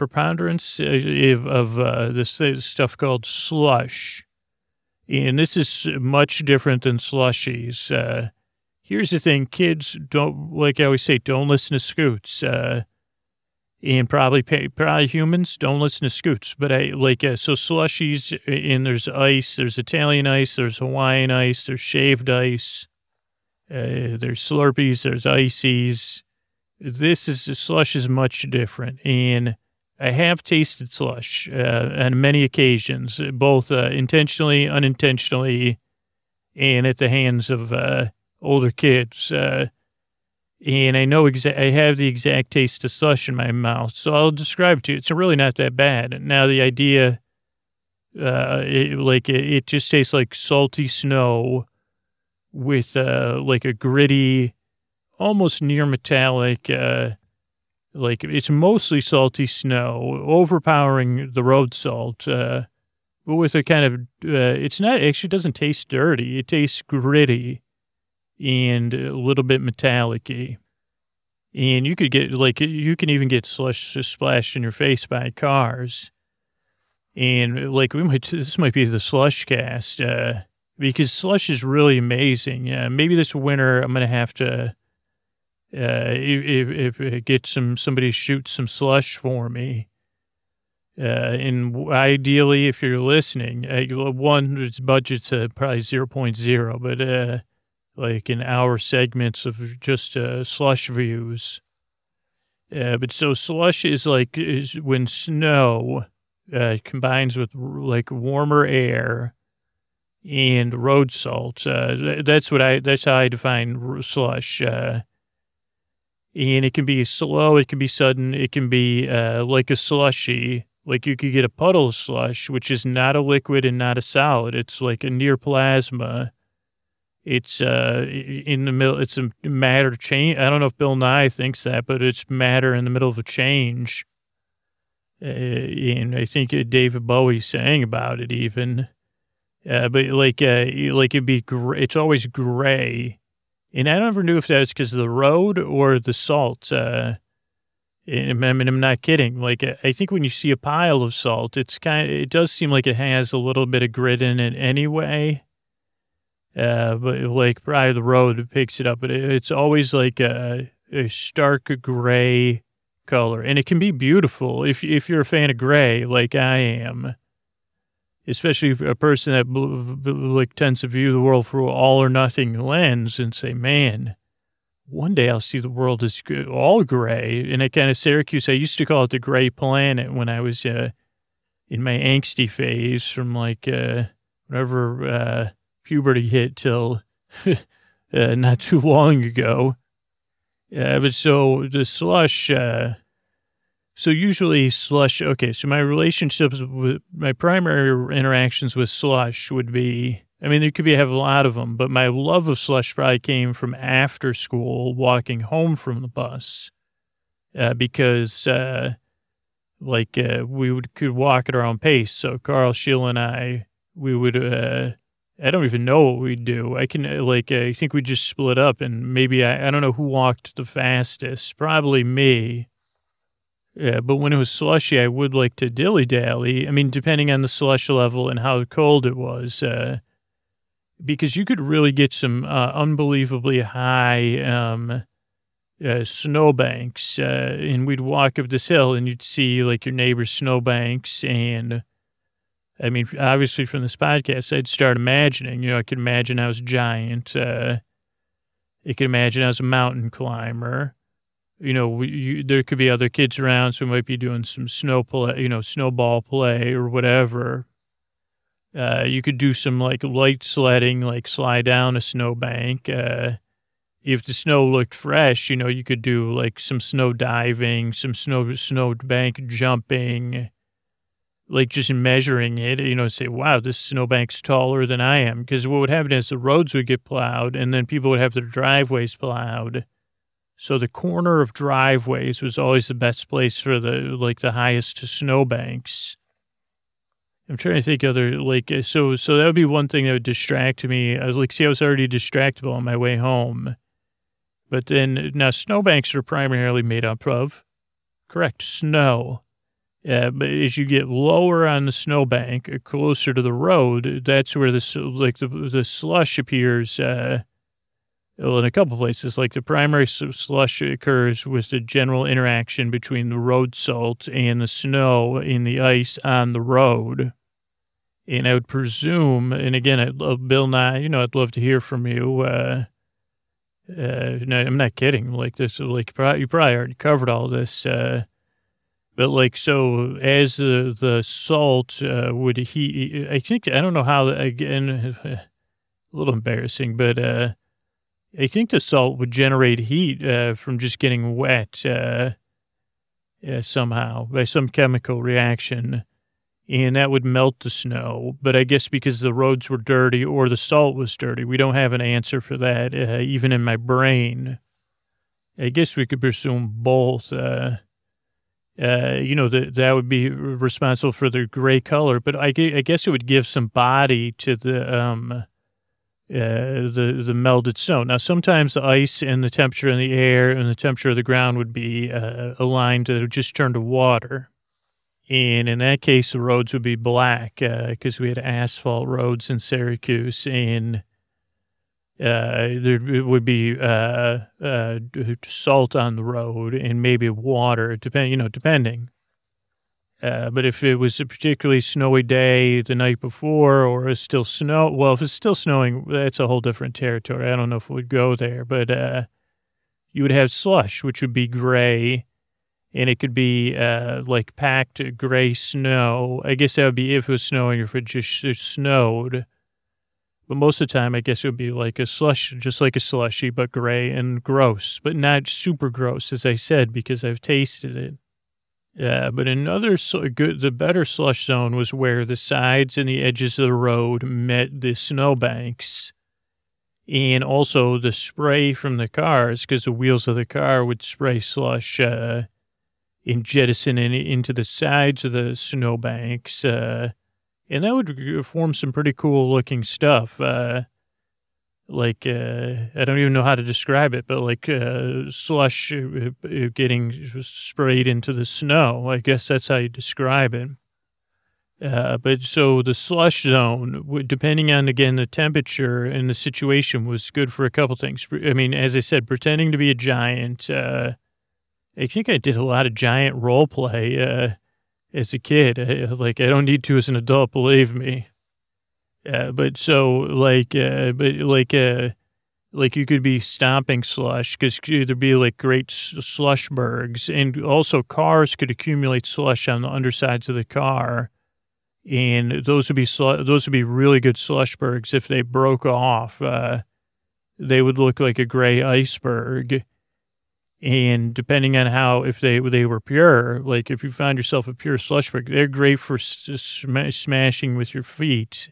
this stuff called slush. And this is much different than slushies. Here's the thing. Kids don't, like I always say, don't listen to Scoots. And probably humans don't listen to Scoots. But so slushies, and there's ice, there's Italian ice, there's Hawaiian ice, there's shaved ice, there's Slurpees, there's ices. Slush is much different. And I have tasted slush on many occasions, both intentionally, unintentionally, and at the hands of older kids. And I know I have the exact taste of slush in my mouth, so I'll describe it to you. It's really not that bad. Now, the idea, it just tastes like salty snow with like a gritty, almost near metallic, it's mostly salty snow, overpowering the road salt, but with a kind of, doesn't taste dirty. It tastes gritty and a little bit metallic-y. And you can even get slush splashed in your face by cars. And this might be the slush cast, because slush is really amazing. Maybe this winter I'm going to have to, if get somebody shoot some slush for me, and ideally, if you're listening, its budget's probably 0.0, but in hour segments of just slush views. But so slush is when snow combines with warmer air and road salt. That's how I define slush. And it can be slow, it can be sudden, it can be like a slushy. Like you could get a puddle of slush, which is not a liquid and not a solid. It's like a near plasma. It's in the middle. It's a matter change. I don't know if Bill Nye thinks that, but it's matter in the middle of a change. And I think David Bowie sang about it even. But it'd be it's always gray. And I never knew if that was because of the road or the salt. I mean, I'm not kidding. I think when you see a pile of salt, it does seem like it has a little bit of grit in it anyway. But probably the road picks it up. But it's always like a stark gray color. And it can be beautiful if you're a fan of gray, like I am. Especially a person that tends to view the world through all or nothing lens and say, man, one day I'll see the world as all gray. And I kind of Syracuse, I used to call it the gray planet when I was in my angsty phase from whenever puberty hit till not too long ago. But so the slush, so usually slush, okay, so my relationships with my primary interactions with slush would be, I mean, there could be, have a lot of them, but my love of slush probably came from after school, walking home from the bus, because, we could walk at our own pace. So Carl, Sheila, and I, we would, I don't even know what we'd do. I think we just split up, and maybe, I don't know who walked the fastest, probably me. Yeah, but when it was slushy, I would like to dilly-dally. I mean, depending on the slush level and how cold it was, because you could really get some unbelievably high snowbanks, and we'd walk up this hill, and you'd see, like, your neighbor's snowbanks, and, I mean, obviously from this podcast, I'd start imagining, I could imagine I was a giant. I could imagine I was a mountain climber. There could be other kids around, so we might be doing some snowball play or whatever. You could do some like light sledding, like slide down a snowbank. If the snow looked fresh, you could do like some snow diving, some snowbank jumping, like just measuring it, say, wow, this snowbank's taller than I am. Because what would happen is the roads would get plowed, and then people would have their driveways plowed. So the corner of driveways was always the best place for the highest snowbanks. I'm trying to think other, so that would be one thing that would distract me. I was already distractible on my way home. But then, now snowbanks are primarily made up of, correct, snow. But as you get lower on the snowbank, closer to the road, that's where the slush appears, well, in a couple places, like the primary slush occurs with the general interaction between the road salt and the snow in the ice on the road. And I would presume, and again, Bill Nye, I'd love to hear from you. No, I'm not kidding. Like this, you probably already covered all this. But so as the salt would heat, I don't know how, again, a little embarrassing, but I think the salt would generate heat from just getting wet somehow by some chemical reaction, and that would melt the snow. But I guess because the roads were dirty or the salt was dirty, we don't have an answer for that, even in my brain. I guess we could presume both. That would be responsible for the gray color, but I guess it would give some body to the melted snow. Now, sometimes the ice and the temperature in the air and the temperature of the ground would be aligned to just turn to water. And in that case, the roads would be black because we had asphalt roads in Syracuse, and there would be salt on the road and maybe water, depending. But if it was a particularly snowy day the night before, or it's still if it's still snowing, that's a whole different territory. I don't know if it would go there, but you would have slush, which would be gray, and it could be like packed gray snow. I guess that would be if it was snowing or if it just snowed. But most of the time, I guess it would be like a slush, just like a slushy, but gray and gross, but not super gross, as I said, because I've tasted it. But the better slush zone was where the sides and the edges of the road met the snowbanks, and also the spray from the cars, because the wheels of the car would spray slush and jettison into the sides of the snowbanks, and that would form some pretty cool looking stuff. I don't even know how to describe it, but slush getting sprayed into the snow. I guess that's how you describe it. But so the slush zone, depending on, again, the temperature and the situation, was good for a couple things. I mean, as I said, pretending to be a giant. I think I did a lot of giant role play as a kid. I don't need to as an adult, believe me. But you could be stomping slush, because there'd be great slush bergs, and also cars could accumulate slush on the undersides of the car, and those would be really good slush bergs. If they broke off, they would look like a gray iceberg. And depending on if they were pure, like if you found yourself a pure slush brick, they're great for smashing with your feet.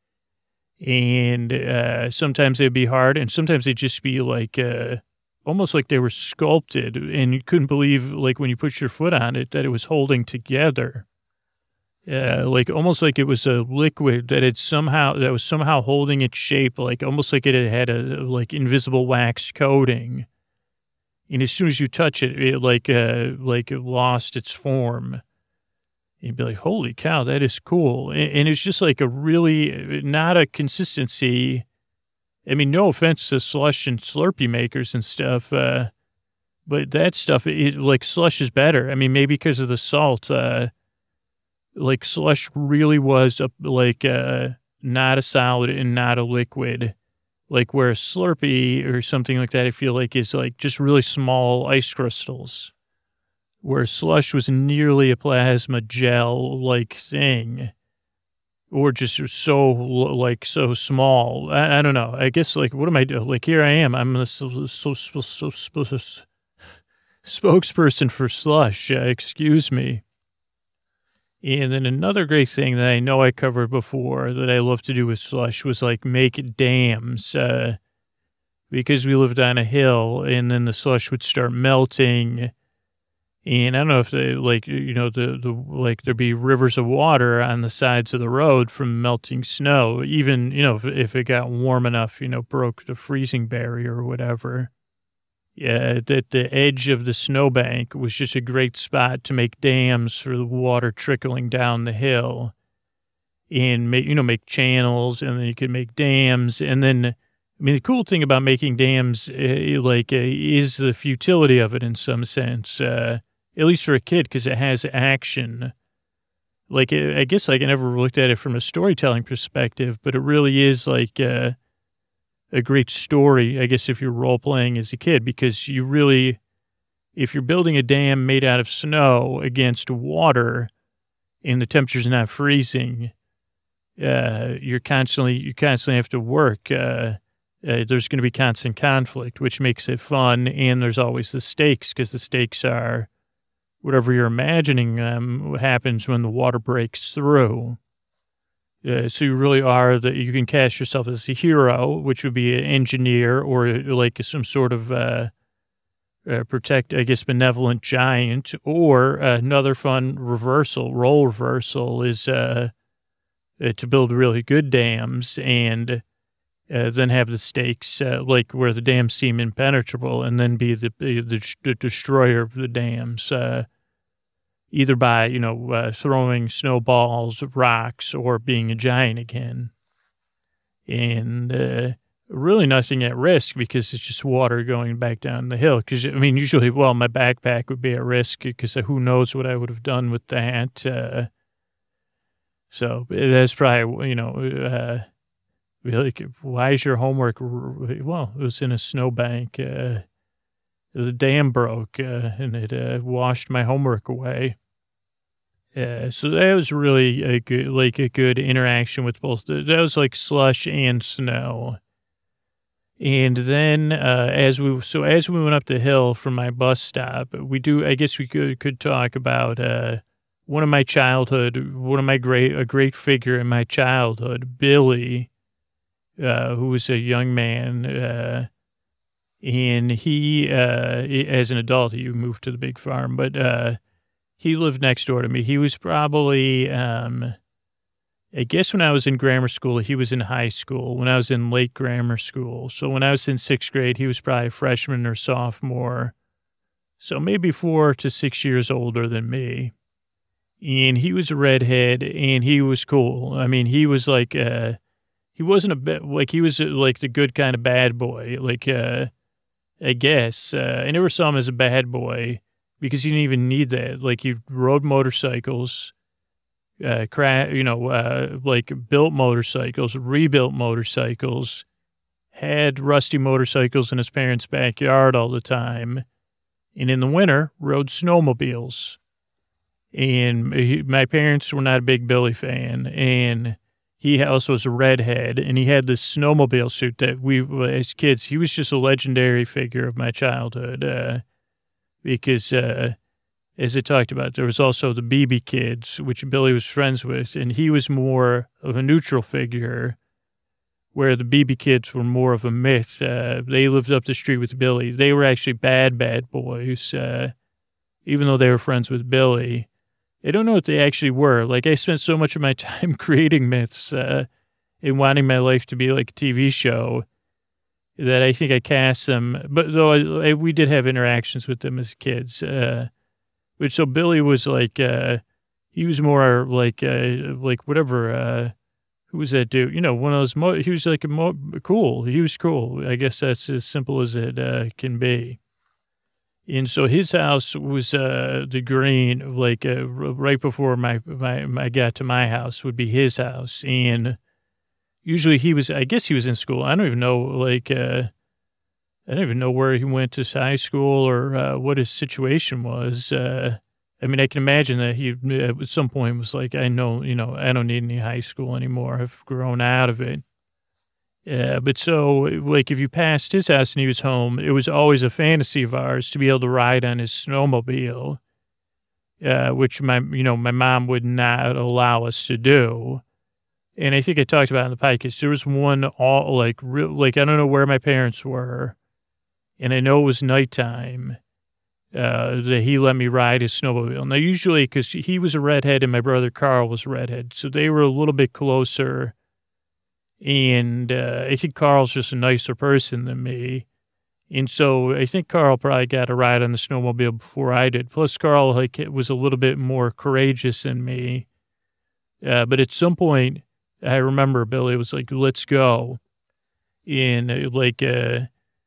And sometimes they'd be hard, and sometimes they'd just be like almost like they were sculpted, and you couldn't believe, like when you put your foot on it, that it was holding together. Like almost like it was a liquid that was somehow holding its shape, like almost like it had a like invisible wax coating. And as soon as you touch it, it lost its form. And you'd be like, holy cow, that is cool. And it's just like a really, not a consistency. I mean, no offense to slush and Slurpee makers and stuff, but that stuff, like slush is better. I mean, maybe because of the salt, like slush really was not a solid and not a liquid. Like where a Slurpee or something like that, I feel like is like just really small ice crystals. Where slush was nearly a plasma gel-like thing. Or just so small. I don't know. I guess, like, what am I doing? Like, here I am. I'm the spokesperson for slush. Excuse me. And then another great thing that I know I covered before that I love to do with slush was like make dams, because we lived on a hill and then the slush would start melting. And I don't know if they there'd be rivers of water on the sides of the road from melting snow, even, if it got warm enough, broke the freezing barrier or whatever. Yeah, that the edge of the snowbank was just a great spot to make dams for the water trickling down the hill, and make channels, and then you could make dams. And then, I mean, the cool thing about making dams, is the futility of it in some sense, at least for a kid, because it has action. Like, I guess I never looked at it from a storytelling perspective, but it really is like, a great story, I guess, if you're role-playing as a kid, because if you're building a dam made out of snow against water and the temperature's not freezing, you constantly have to work. There's going to be constant conflict, which makes it fun, and there's always the stakes, because the stakes are whatever you're imagining happens when the water breaks through. So you really are you can cast yourself as a hero, which would be an engineer or like some sort of benevolent giant. Or another fun role reversal is to build really good dams and then have the stakes like where the dams seem impenetrable, and then be the destroyer of the dams. Either by, throwing snowballs, rocks, or being a giant again. And really nothing at risk, because it's just water going back down the hill. Because, I mean, usually, my backpack would be at risk, because who knows what I would have done with that. So that's probably, like, why is your homework? Well, it was in a snowbank. The dam broke, and it washed my homework away. So that was really a good interaction with both. That was like slush and snow. And then as we went up the hill from my bus stop, I guess we could talk about a great figure in my childhood, Billy, who was a young man, and he as an adult he moved to the big farm, but he lived next door to me. He was probably, I guess when I was in grammar school, he was in high school. When I was in late grammar school. So when I was in sixth grade, he was probably a freshman or sophomore. So maybe 4 to 6 years older than me. And he was a redhead, and he was cool. I mean, he was like, he wasn't a bit, like, he was like the good kind of bad boy. Like, I guess. I never saw him as a bad boy, because he didn't even need that. Like, he rode motorcycles, built motorcycles, rebuilt motorcycles, had rusty motorcycles in his parents' backyard all the time, and in the winter, rode snowmobiles. And my parents were not a big Billy fan, and he also was a redhead, and he had this snowmobile suit that as kids, he was just a legendary figure of my childhood. because, as I talked about, there was also the BB Kids, which Billy was friends with, and he was more of a neutral figure, where the BB Kids were more of a myth. They lived up the street with Billy. They were actually bad boys, even though they were friends with Billy. I don't know what they actually were. Like, I spent so much of my time creating myths and wanting my life to be like a TV show that I think I cast them. But though we did have interactions with them as kids, so Billy was like, he was more like whatever, who was that dude? You know, one of those, he was like cool. He was cool. I guess that's as simple as it can be. And so his house was the green, like right before I got to my house would be his house. And usually I guess he was in school. I don't even know, I don't even know where he went to high school or what his situation was. I mean, I can imagine that he at some point was like, I know, I don't need any high school anymore. I've grown out of it. But so, like, if you passed his house and he was home, it was always a fantasy of ours to be able to ride on his snowmobile, which my mom would not allow us to do. And I think I talked about it in the podcast. There was one I don't know where my parents were, and I know it was nighttime, that he let me ride his snowmobile. Now, usually, because he was a redhead and my brother Carl was a redhead, so they were a little bit closer. And I think Carl's just a nicer person than me. And so I think Carl probably got a ride on the snowmobile before I did. Plus, Carl was a little bbit more courageous than me. But at some point, I remember Billy was like, let's go. And the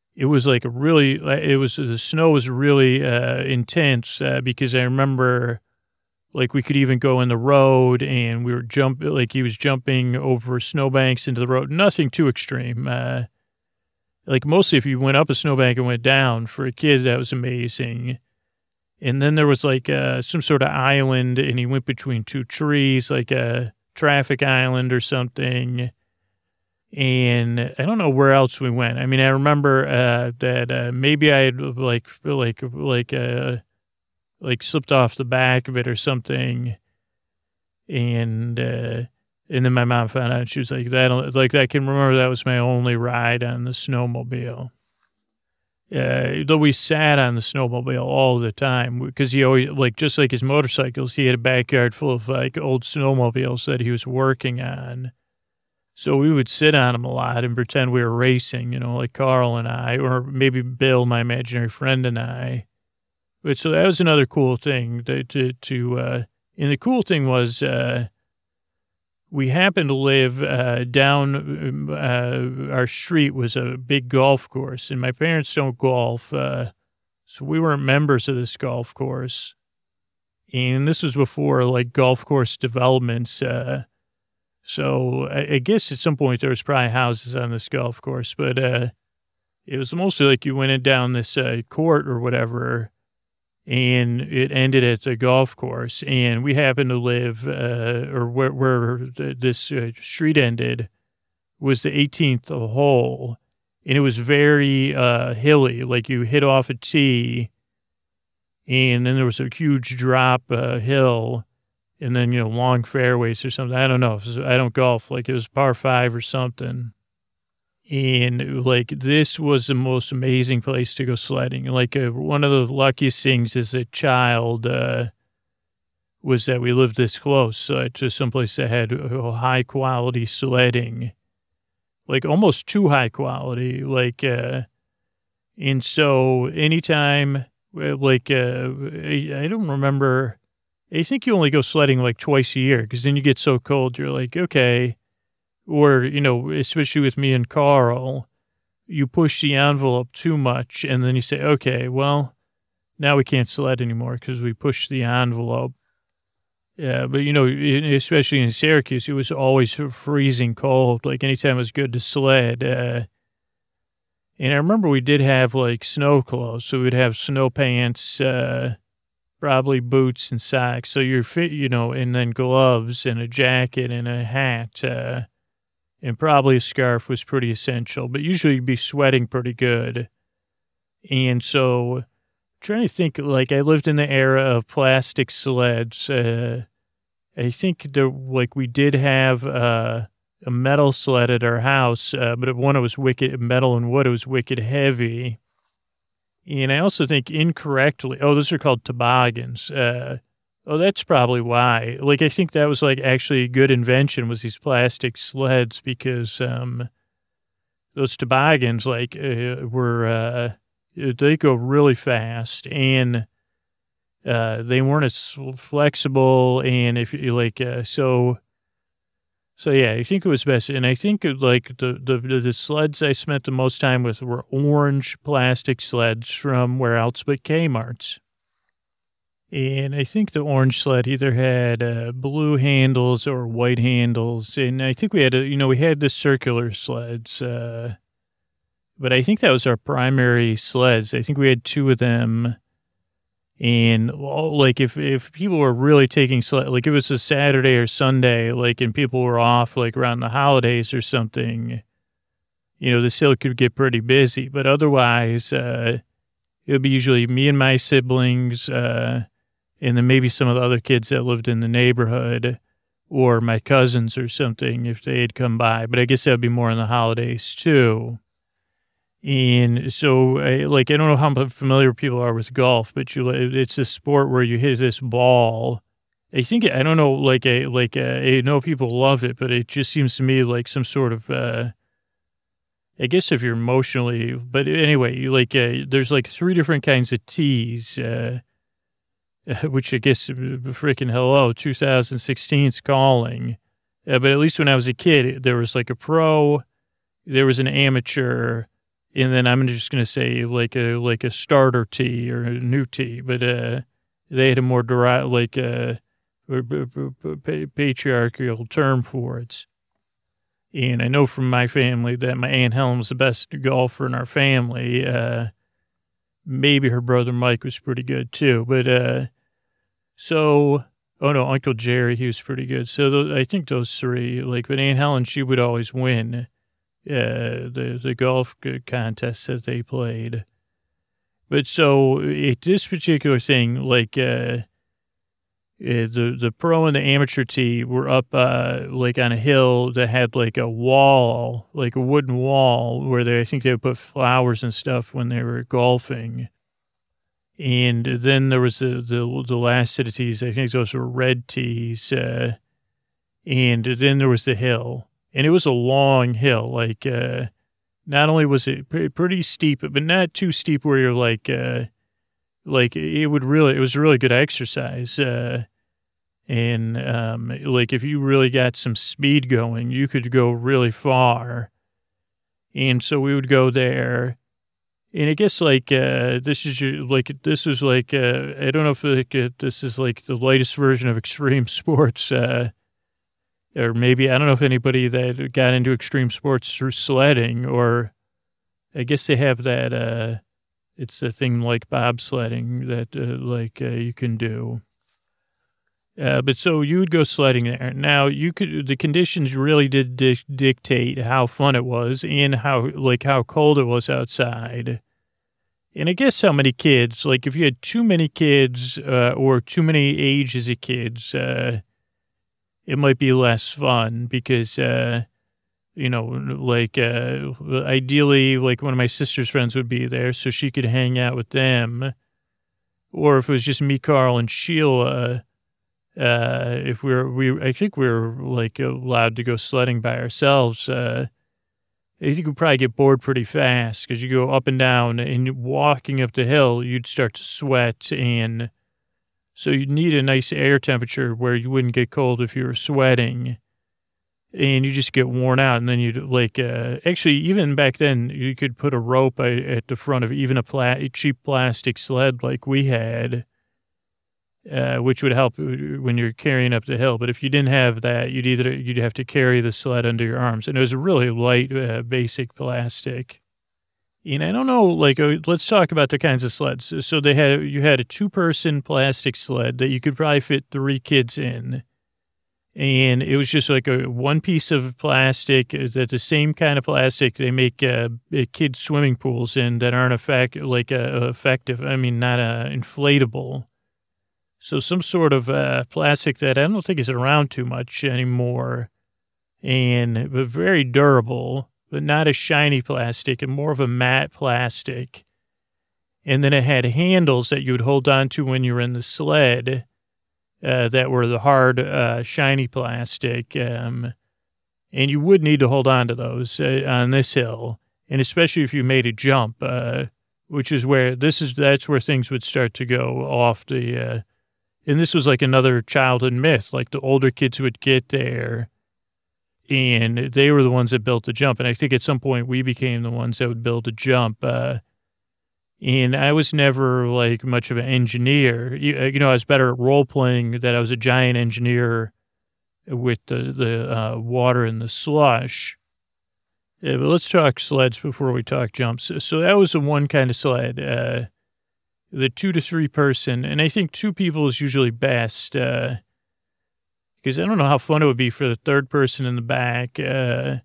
snow was really intense because I remember, like, we could even go in the road and we were he was jumping over snowbanks into the road. Nothing too extreme. Mostly if you went up a snowbank and went down, for a kid, that was amazing. And then there was some sort of island and he went between two trees, like a traffic island or something. And I don't know where else we went. I mean, I remember that maybe I had slipped off the back of it or something. And then my mom found out and she was like, I can remember that was my only ride on the snowmobile. Though we sat on the snowmobile all the time because he always, just like his motorcycles, he had a backyard full of old snowmobiles that he was working on. So we would sit on them a lot and pretend we were racing, like Carl and I, or maybe Bill, my imaginary friend, and I. But so that was another cool thing and the cool thing was, we happened to live down our street was a big golf course, and my parents don't golf, so we weren't members of this golf course. And this was before golf course developments. So I guess at some point there was probably houses on this golf course, but it was mostly you went in down this court or whatever. And it ended at the golf course, and we happened to live, where this street ended was the 18th hole, and it was very hilly. You hit off a tee, and then there was a huge drop hill, and then long fairways or something. I don't know. I don't golf. It was par 5 or something. And this was the most amazing place to go sledding. One of the luckiest things as a child was that we lived this close to someplace that had high quality sledding, almost too high quality. And so anytime, I don't remember. I think you only go sledding twice a year because then you get so cold. You're okay. Or, especially with me and Carl, you push the envelope too much, and then you say, okay, well, now we can't sled anymore because we pushed the envelope. Yeah, but, especially in Syracuse, it was always freezing cold. Anytime it was good to sled. And I remember we did have, snow clothes, so we'd have snow pants, probably boots and socks. So you're fit, and then gloves and a jacket and a hat, and probably a scarf was pretty essential, but usually you'd be sweating pretty good. And so trying to think, like, I lived in the era of plastic sleds. I think we did have a metal sled at our house, but one, it was wicked metal and wood. It was wicked heavy. And I also think incorrectly, those are called toboggans. That's probably why. Like, I think that was, like, actually a good invention, was these plastic sleds, because those toboggans, like, they go really fast, and they weren't as flexible, and if you like, so yeah, I think it was best. And I think like the sleds I spent the most time with were orange plastic sleds from where else but Kmart's. And I think the orange sled either had blue handles or white handles, and I think we had we had the circular sleds, but I think that was our primary sleds. I think we had two of them. And like, if people were really taking like, it was a Saturday or Sunday, like, and people were off, like, around the holidays or something, the hill could get pretty busy. But otherwise, it would be usually me and my siblings, and then maybe some of the other kids that lived in the neighborhood, or my cousins or something if they had come by. But I guess that would be more on the holidays too. And so, I don't know how familiar people are with golf, but it's a sport where you hit this ball. I don't know, I know people love it, but it just seems to me like some sort of, I guess if you're emotionally, but anyway, there's like three different kinds of tees, which I guess freaking hello, 2016's calling. But at least when I was a kid, there was like a pro, there was an amateur, and then I'm just going to say like a starter tee or a new tee, but they had a more patriarchal term for it. And I know from my family that my Aunt Helen was the best golfer in our family. Maybe her brother Mike was pretty good too, but Uncle Jerry, he was pretty good. So I think those three, but Aunt Helen, she would always win. The golf contests that they played. But so this particular thing, the pro and the amateur tee were up on a hill that had like a wall, like a wooden wall, where I think they would put flowers and stuff when they were golfing. And then there was the last set of tees. I think those were red tees. And then there was the hill. And it was a long hill, not only was it pretty steep, but not too steep where you're it was really good exercise. And if you really got some speed going, you could go really far. And so we would go there. And I guess I don't know if this is like the latest version of extreme sports, or maybe, I don't know if anybody that got into extreme sports through sledding, or I guess they have that, it's a thing like bobsledding that, you can do. But so you would go sledding there. Now, the conditions really did dictate how fun it was, and how cold it was outside. And I guess how many kids, if you had too many kids, or too many ages of kids, it might be less fun because, ideally, one of my sister's friends would be there so she could hang out with them. Or if it was just me, Carl, and Sheila, I think we were allowed to go sledding by ourselves. I think we'd probably get bored pretty fast because you go up and down, and walking up the hill, you'd start to sweat, and so you'd need a nice air temperature where you wouldn't get cold if you were sweating, and you just get worn out. And then you'd actually, even back then, you could put a rope at the front of even a cheap plastic sled like we had, which would help when you're carrying up the hill. But if you didn't have that, you'd have to carry the sled under your arms. And it was a really light, basic plastic. And I don't know, let's talk about the kinds of sleds. So you had a 2-person plastic sled that you could probably fit 3 kids in. And it was just like a one piece of plastic, that the same kind of plastic they make kids swimming pools in that aren't effective. I mean, not inflatable. So some sort of plastic that I don't think is around too much anymore, but very durable, but not a shiny plastic, and more of a matte plastic. And then it had handles that you would hold on to when you were in the sled. That were the hard, shiny plastic, and you would need to hold on to those on this hill, and especially if you made a jump, which is that's where things would start to go off the. And this was like another childhood myth, like the older kids would get there, and they were the ones that built the jump. And I think at some point we became the ones that would build a jump. And I was never like much of an engineer. I was better at role playing that I was a giant engineer with the water and the slush. But let's talk sleds before we talk jumps. So that was the one kind of sled, the 2 to 3 person. And I think 2 people is usually best, because I don't know how fun it would be for the third person in the back. And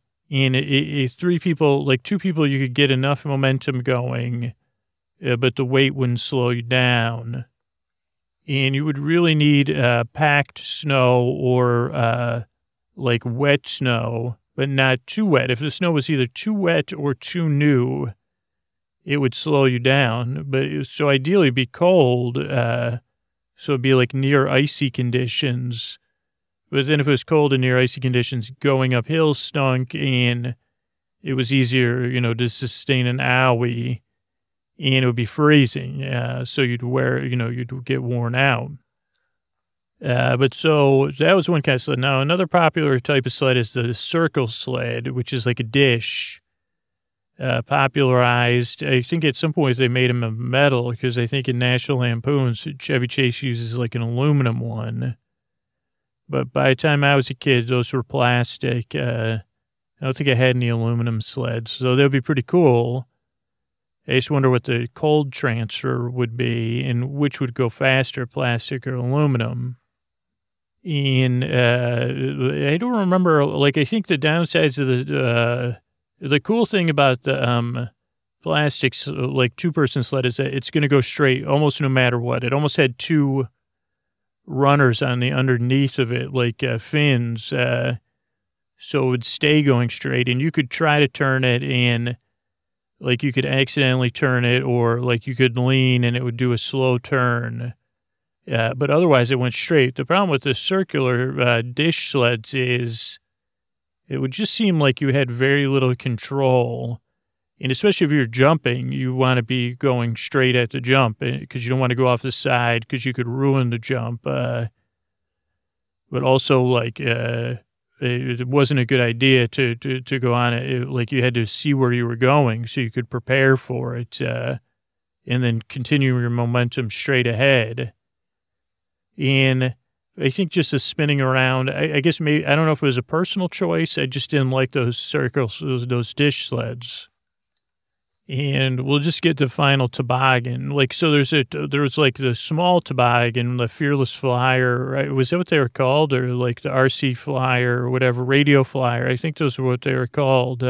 3 people, like 2 people, you could get enough momentum going. But the weight wouldn't slow you down. And you would really need packed snow or like wet snow, but not too wet. If the snow was either too wet or too new, it would slow you down. So ideally it'd be cold, so it'd be like near icy conditions. But then if it was cold and near icy conditions, going uphill stunk, and it was easier, to sustain an owie. And it would be freezing, so you'd get worn out. But so that was one kind of sled. Now, another popular type of sled is the circle sled, which is like a dish, popularized. I think at some point they made them of metal, because I think in National Lampoons, Chevy Chase uses like an aluminum one. But by the time I was a kid, those were plastic. I don't think I had any aluminum sleds, so they'd be pretty cool. I just wonder what the cold transfer would be and which would go faster, plastic or aluminum. And I don't remember, I think the downsides of the cool thing about the plastics, like 2-person sled, is that it's going to go straight almost no matter what. It almost had 2 runners on the underneath of it, like fins, so it would stay going straight. And you could try to turn it in. Like you could accidentally turn it, or like you could lean and it would do a slow turn. But otherwise it went straight. The problem with the circular dish sleds is it would just seem like you had very little control. And especially if you're jumping, you want to be going straight at the jump, because you don't want to go off the side because you could ruin the jump. But also it wasn't a good idea to go on it. Like you had to see where you were going so you could prepare for it, and then continue your momentum straight ahead. And I think just the spinning around, I guess maybe, I don't know if it was a personal choice. I just didn't like those circles, those dish sleds. And we'll just get to final toboggan. So there was like the small toboggan, the Fearless Flyer, right? Was that what they were called? Or like the RC Flyer or whatever, Radio Flyer. I think those were what they were called.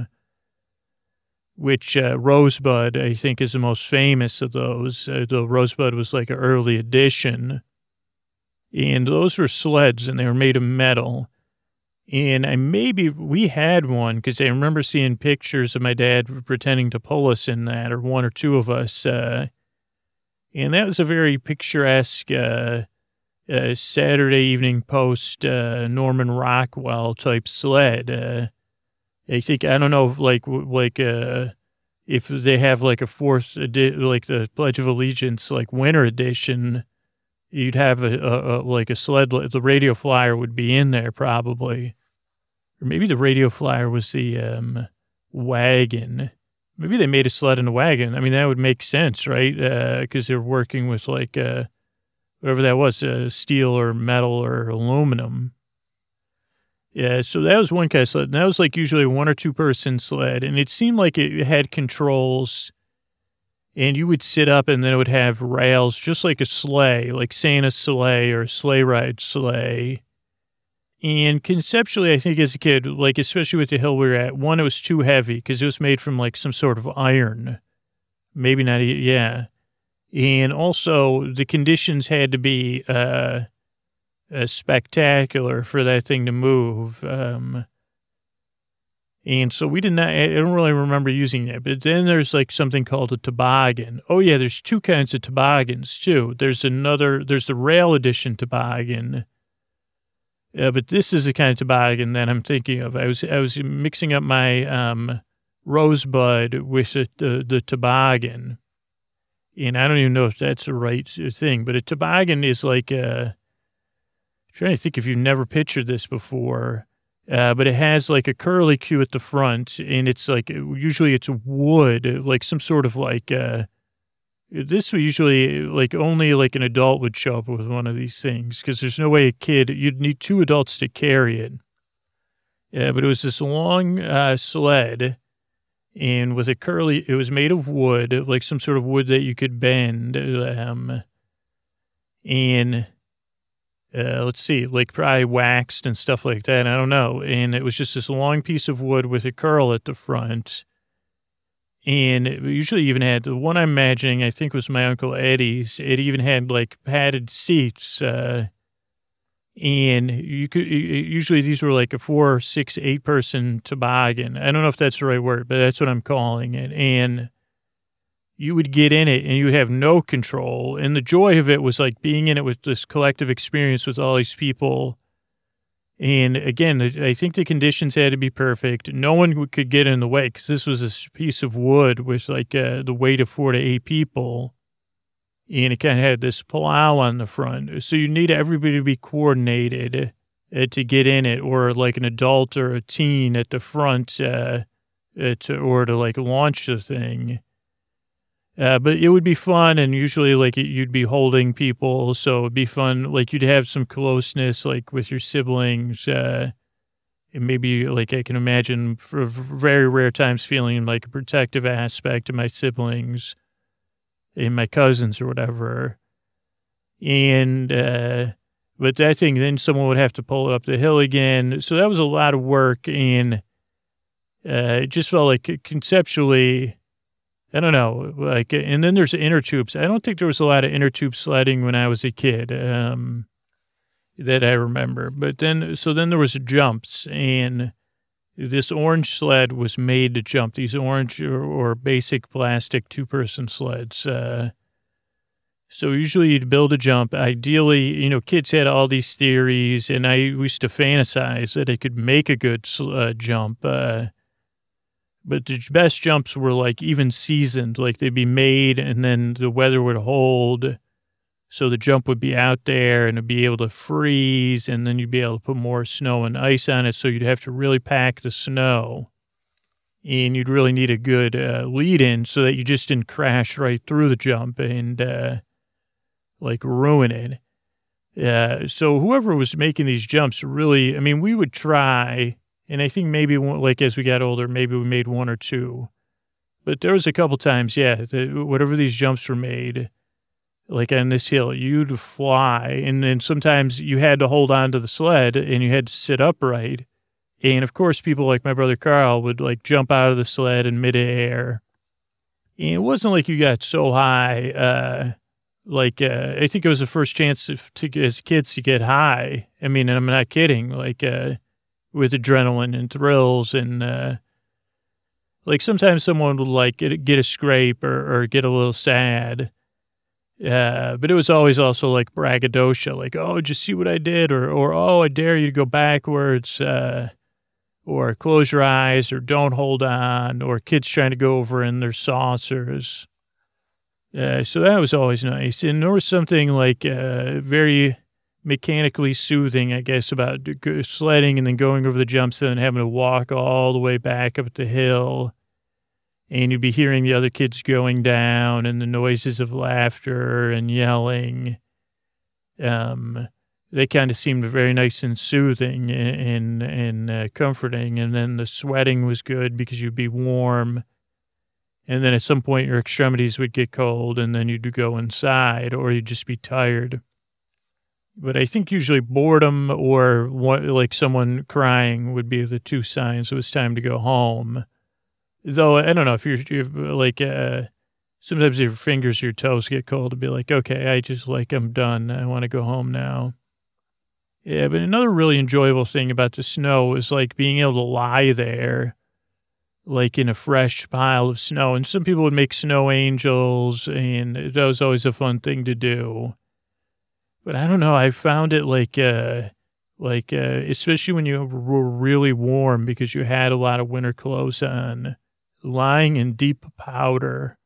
Which Rosebud, I think, is the most famous of those. The Rosebud was like an early edition. And those were sleds, and they were made of metal. And we had one, because I remember seeing pictures of my dad pretending to pull us in that, or 1 or 2 of us. And that was a very picturesque Saturday Evening Post Norman Rockwell type sled. I think, I don't know, if they have like a 4th, like the Pledge of Allegiance, like winter edition, you'd have a sled. The Radio Flyer would be in there probably, or maybe the Radio Flyer was the wagon. Maybe they made a sled in a wagon. I mean, that would make sense, right? Because they're working with whatever that was, steel or metal or aluminum. Yeah, so that was one kind of sled. And that was usually a 1 or 2 person sled, and it seemed like it had controls. And you would sit up, and then it would have rails, just like a sleigh, like Santa's sleigh or a sleigh ride sleigh. And conceptually, I think as a kid, like especially with the hill we were at, one, it was too heavy because it was made from like some sort of iron. Maybe not, yeah. And also the conditions had to be spectacular for that thing to move. And so we did not, I don't really remember using that. But then there's like something called a toboggan. Oh, yeah, there's two kinds of toboggans, too. There's the rail edition toboggan. But this is the kind of toboggan that I'm thinking of. I was mixing up my Rosebud with the toboggan. And I don't even know if that's the right thing. But a toboggan is like I'm trying to think if you've never pictured this before. But it has like a curly Q at the front. And it's like, usually it's wood, like some sort of like, this would usually, like, only like an adult would show up with one of these things because there's no way a kid, you'd need two adults to carry it. But it was this long sled, and with a curly, it was made of wood, like some sort of wood that you could bend. Let's see, like probably waxed and stuff like that. I don't know. And it was just this long piece of wood with a curl at the front. And it usually even had, the one I'm imagining, I think was my Uncle Eddie's. It even had like padded seats. And you could, usually these were like a 4, 6, 8 person toboggan. I don't know if that's the right word, but that's what I'm calling it. And you would get in it and you would have no control. And the joy of it was like being in it with this collective experience with all these people. And again, I think the conditions had to be perfect. No one could get in the way because this was a piece of wood with like the weight of 4 to 8 people. And it kind of had this plow on the front. So you need everybody to be coordinated to get in it, or like an adult or a teen at the front to like launch the thing. But it would be fun, and usually, like, you'd be holding people, so it'd be fun. Like, you'd have some closeness, like, with your siblings, and maybe, like, I can imagine for very rare times feeling, like, a protective aspect of my siblings and my cousins or whatever. And, but that thing, then someone would have to pull it up the hill again. So that was a lot of work, and it just felt like conceptually, I don't know, like, and then there's inner tubes. I don't think there was a lot of inner tube sledding when I was a kid, that I remember. But then, so then there was jumps, and this orange sled was made to jump, these orange or basic plastic 2-person sleds. So usually you'd build a jump. Ideally, you know, kids had all these theories, and I used to fantasize that I could make a good jump, but the best jumps were like even seasoned, like they'd be made and then the weather would hold. So the jump would be out there and it'd be able to freeze, and then you'd be able to put more snow and ice on it. So you'd have to really pack the snow, and you'd really need a good lead in so that you just didn't crash right through the jump and like ruin it. So whoever was making these jumps really, I mean, we would try. And I think maybe, like, as we got older, maybe we made 1 or 2. But there was a couple times, yeah, whatever these jumps were made, like on this hill, you'd fly. And then sometimes you had to hold on to the sled and you had to sit upright. And, of course, people like my brother Carl would, like, jump out of the sled in midair. And it wasn't like you got so high. I think it was the first chance as kids to get high. I mean, and I'm not kidding. Like, with adrenaline and thrills, and like sometimes someone would like get a scrape or get a little sad, but it was always also like braggadocio, like, oh, just see what I did, or oh, I dare you to go backwards, or close your eyes, or don't hold on, or kids trying to go over in their saucers. So that was always nice. And there was something like very mechanically soothing, I guess, about sledding and then going over the jumps and then having to walk all the way back up the hill. And you'd be hearing the other kids going down and the noises of laughter and yelling. They kind of seemed very nice and soothing and comforting. And then the sweating was good because you'd be warm. And then at some point your extremities would get cold and then you'd go inside, or you'd just be tired. But I think usually boredom or like someone crying would be the two signs it was time to go home. Though I don't know if you're like, sometimes your fingers, your toes get cold to be like, okay, I'm done. I want to go home now. Yeah, but another really enjoyable thing about the snow is like being able to lie there, like in a fresh pile of snow. And some people would make snow angels, and that was always a fun thing to do. But I don't know. I found it especially when you were really warm because you had a lot of winter clothes on, lying in deep powder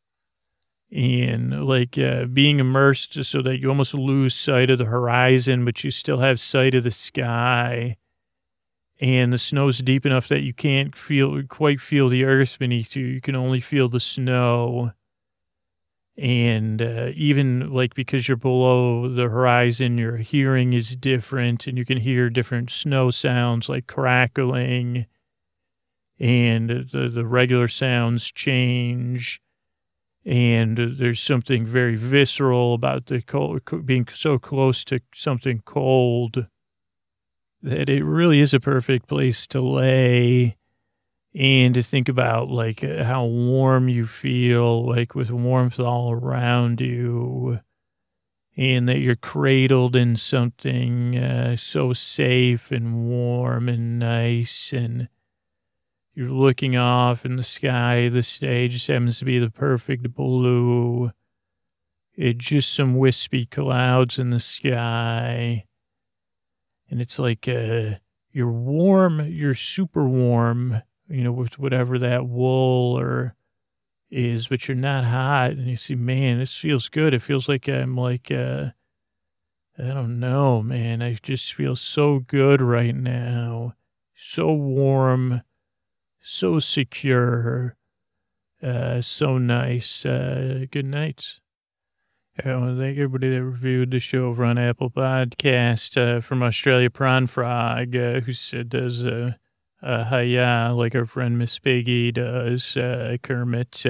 and being immersed just so that you almost lose sight of the horizon, but you still have sight of the sky. And the snow's deep enough that you can't quite feel the earth beneath you. You can only feel the snow. And even because you're below the horizon, your hearing is different, and you can hear different snow sounds like crackling, and the regular sounds change. And there's something very visceral about the cold, being so close to something cold, that it really is a perfect place to lay and to think about how warm you feel, with warmth all around you, and that you're cradled in something so safe and warm and nice, and you're looking off in the sky. The stage just happens to be the perfect blue. It's just some wispy clouds in the sky. And it's you're warm, you're super warm, with whatever that wool is, but you're not hot. And you see, man, this feels good. It feels like I'm I don't know, man. I just feel so good right now. So warm, so secure, so nice. Good night. I want to thank everybody that reviewed the show over on Apple Podcast, from Australia, Prawn Frog, who said does hiya, like our friend Miss Piggy does, Kermit,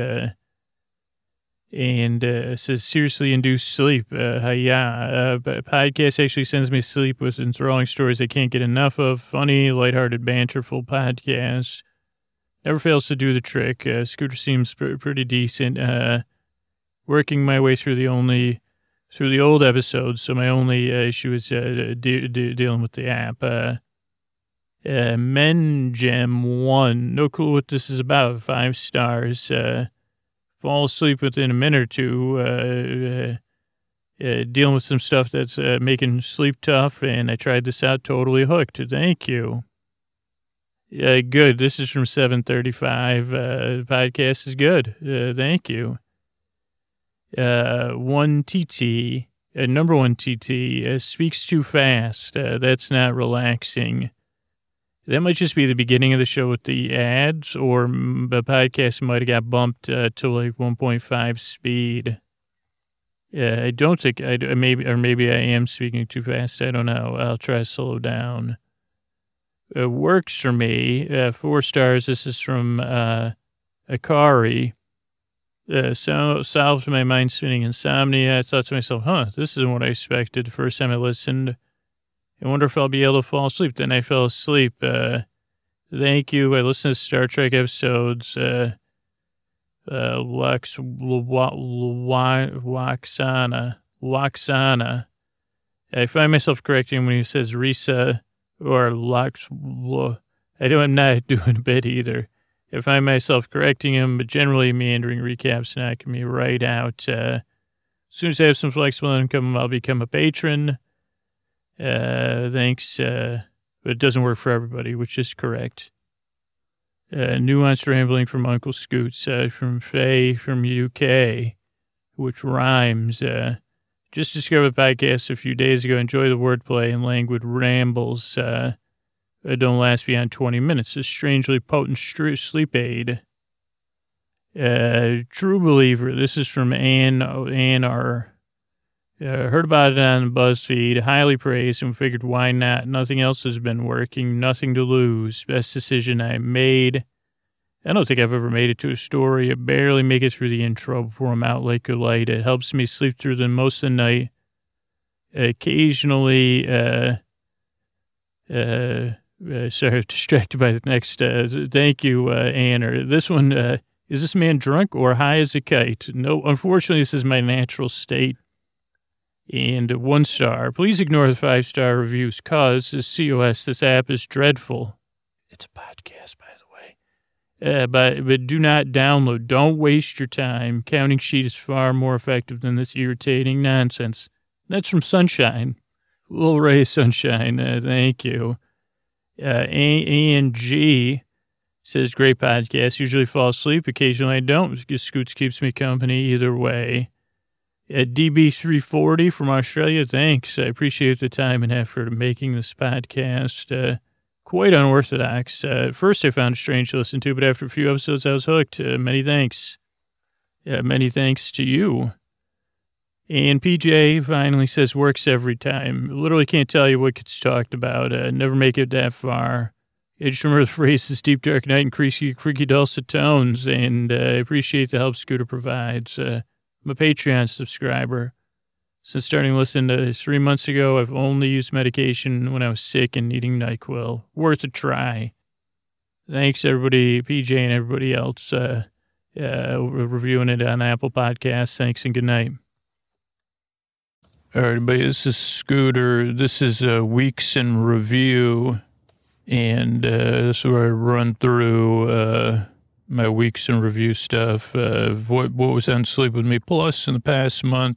and says seriously induced sleep, hiya. Podcast actually sends me sleep with enthralling stories I can't get enough of. Funny, lighthearted, banterful podcast. Never fails to do the trick. Scooter seems pretty decent. Working my way through the old episodes, so my only issue is dealing with the app. MenGem1, no clue what this is about. 5 stars. Fall asleep within a minute or two. Dealing with some stuff that's making sleep tough, and I tried this out. Totally hooked. Thank you. Good. This is from 735. The podcast is good. Thank you. Number one TT, speaks too fast. That's not relaxing. That might just be the beginning of the show with the ads, or the podcast might have got bumped to 1.5 speed. I don't think maybe I am speaking too fast. I don't know. I'll try to slow down. It works for me. 4 stars. This is from Akari. Solved my mind-spinning insomnia. I thought to myself, this isn't what I expected the first time I listened. I wonder if I'll be able to fall asleep. Then I fell asleep. Thank you. I listened to Star Trek episodes. Waxana. I find myself correcting when he says Risa or Lux. I'm not doing a bit either. I find myself correcting him, but generally meandering recaps knocking me right out. As soon as I have some flexible income, I'll become a patron. Thanks. But it doesn't work for everybody, which is correct. Nuanced rambling from Uncle Scoots, from Faye from UK, which rhymes. Just discovered the podcast a few days ago. Enjoy the wordplay and languid rambles. Don't last beyond 20 minutes. A strangely potent sleep aid. True believer. This is from Ann R. Heard about it on BuzzFeed. Highly praised and figured why not? Nothing else has been working. Nothing to lose. Best decision I made. I don't think I've ever made it to a story. I barely make it through the intro before I'm out like a light. It helps me sleep through the most of the night. occasionally, sorry, distracted by the next, thank you, Anna. This one, is this man drunk or high as a kite? No, unfortunately, this is my natural state. And 1 star. Please ignore the 5-star reviews, cause, COS, this app is dreadful. It's a podcast, by the way. But do not download. Don't waste your time. Counting sheet is far more effective than this irritating nonsense. That's from Sunshine. Little ray of sunshine. Thank you. ANG says, great podcast. Usually fall asleep. Occasionally I don't. Scoots keeps me company either way. DB340 from Australia, thanks. I appreciate the time and effort of making this podcast. Quite unorthodox. First I found it strange to listen to, but after a few episodes I was hooked. Many thanks. Many thanks to you. And PJ finally says, works every time. Literally can't tell you what gets talked about. Never make it that far. I just remember the phrases, deep dark night and creaky dulcet tones, and I appreciate the help Scooter provides. I'm a Patreon subscriber. Since starting listening to 3 months ago, I've only used medication when I was sick and needing NyQuil. Worth a try. Thanks, everybody, PJ and everybody else, reviewing it on Apple Podcasts. Thanks and good night. All right, everybody, this is Scooter. This is Weeks in Review, and this is where I run through my Weeks in Review stuff, what was on Sleep With Me Plus in the past month,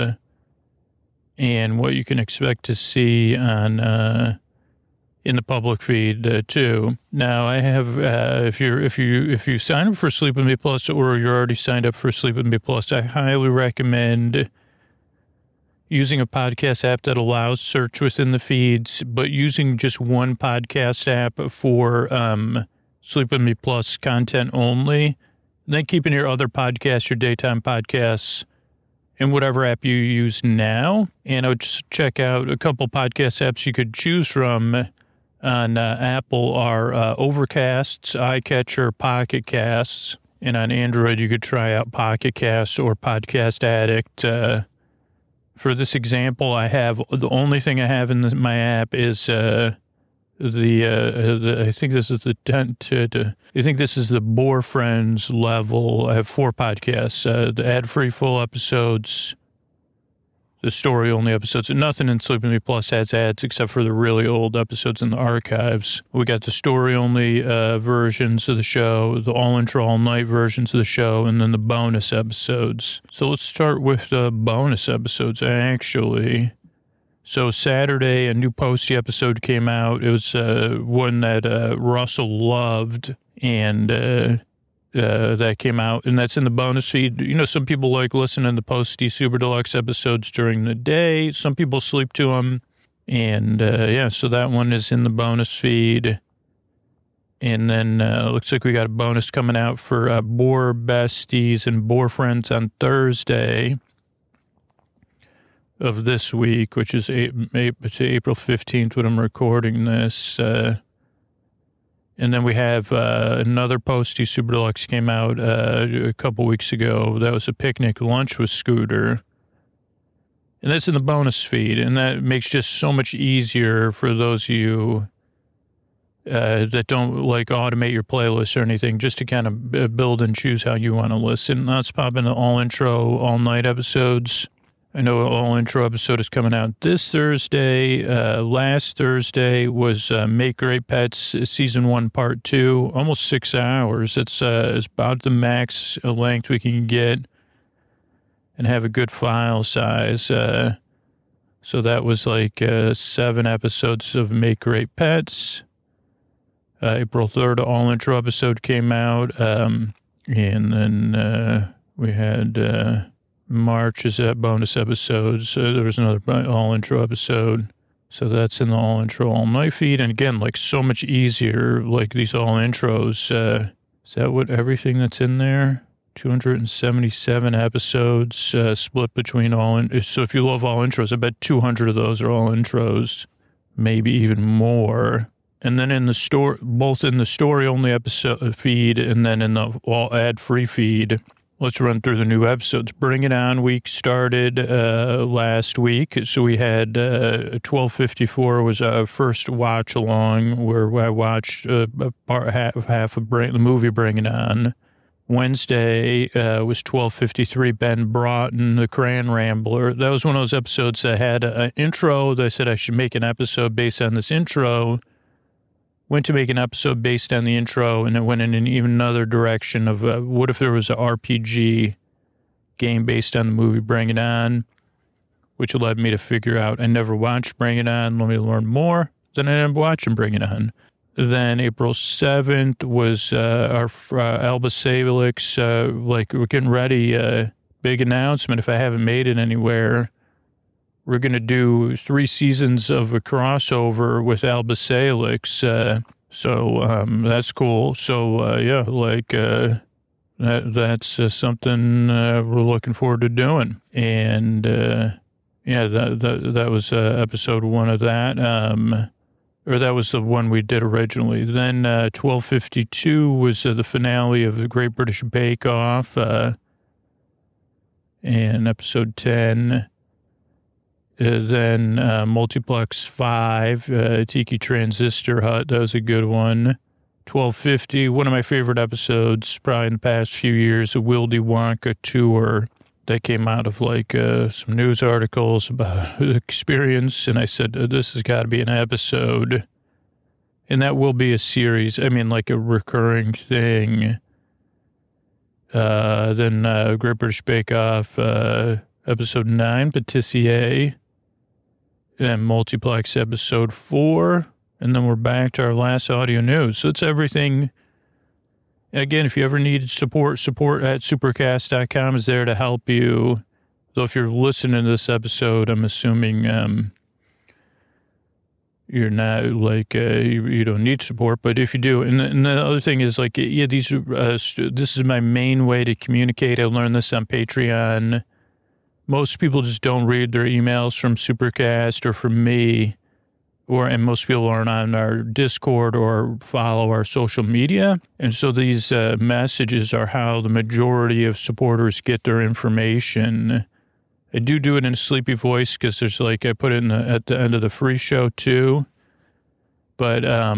and what you can expect to see on in the public feed too. Now I have if you sign up for Sleep With Me Plus, or you're already signed up for Sleep With Me Plus, I highly recommend using a podcast app that allows search within the feeds, but using just one podcast app for Sleep With Me Plus content only, and then keeping your other podcasts, your daytime podcasts, in whatever app you use now. And I would just check out a couple podcast apps you could choose from on Apple are Overcasts, iCatcher, Pocket Casts, and on Android you could try out Pocket Casts or Podcast Addict. For this example, I have the only thing I have in my app is I think this is I think this is the Boar Friends level. I have 4 podcasts, the ad-free full episodes, the story-only episodes, and nothing in Sleep With Me Plus has ads except for the really old episodes in the archives. We got the story-only versions of the show, the all-intro, all-night versions of the show, and then the bonus episodes. So let's start with the bonus episodes, actually. So Saturday, a new Posty episode came out. It was one that Russell loved, and that came out, and that's in the bonus feed. You know, some people like listening to the Posty Super Deluxe episodes during the day. Some people sleep to them. And, so that one is in the bonus feed. And then looks like we got a bonus coming out for Boar Besties and Boar Friends on Thursday of this week, which is April 15th when I'm recording this. And then we have another Posty Super Deluxe came out a couple weeks ago. That was a picnic lunch with Scooter. And that's in the bonus feed. And that makes just so much easier for those of you that don't like automate your playlist or anything, just to kind of build and choose how you want to listen. Let's pop into all intro, all night episodes. I know an all-intro episode is coming out this Thursday. Last Thursday was Make Great Pets Season 1, Part 2, almost 6 hours. It's about the max length we can get and have a good file size. So that was like 7 episodes of Make Great Pets. April 3rd, all-intro episode came out. And then we had... March is that bonus episodes. There was another all-intro episode. So that's in the all-intro, all-night feed. And again, like so much easier, like these all-intros. Is that what everything that's in there? 277 episodes split between so if you love all-intros, I bet 200 of those are all-intros, maybe even more. And then in the both in the story-only episode feed and then in the all ad-free feed, Let's run through the new episodes. Bring It On week started last week. So we had 1254 was our first watch along where I watched half of the movie Bring It On. Wednesday was 1253, Ben Broughton, the Crayon Rambler. That was one of those episodes that had an intro that I said I should make an episode based on this intro. Went to make an episode based on the intro, and it went in an even another direction of what if there was an RPG game based on the movie Bring It On, which led me to figure out I never watched Bring It On. Let me learn more. Then I ended up watching Bring It On. Then April 7th was our Alba Salix, we're getting ready, big announcement if I haven't made it anywhere. We're going to do 3 seasons of a crossover with Alba Salix. So that's cool. So, that's something we're looking forward to doing. And, that was episode 1 of that. Or that was the one we did originally. Then 1252 was the finale of the Great British Bake Off. And episode 10... then Multiplex 5, Tiki Transistor Hut, that was a good one. 1250, one of my favorite episodes probably in the past few years, a Willy Wonka tour that came out of some news articles about the experience. And I said, this has got to be an episode. And that will be a series, a recurring thing. Then Great British Bake Off, episode 9, Patissier. And Multiplex episode 4, and then we're back to our last audio news. So it's everything. And again, if you ever need support at supercast.com is there to help you. So if you're listening to this episode, I'm assuming you're not you don't need support, but if you do, and the other thing is this is my main way to communicate. I learned this on Patreon. Most people just don't read their emails from Supercast or from me, and most people aren't on our Discord or follow our social media. And so these messages are how the majority of supporters get their information. I do it in a sleepy voice because there's I put it at the end of the free show too. But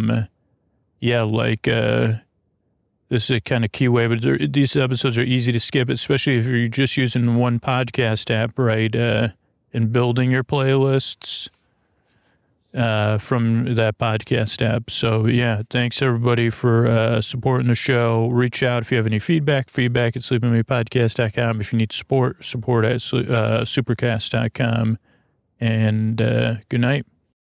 this is a kind of key way, but these episodes are easy to skip, especially if you're just using one podcast app, right, and building your playlists from that podcast app. So, thanks, everybody, for supporting the show. Reach out if you have any feedback at sleepingmepodcast.com. If you need support at supercast.com. And good night.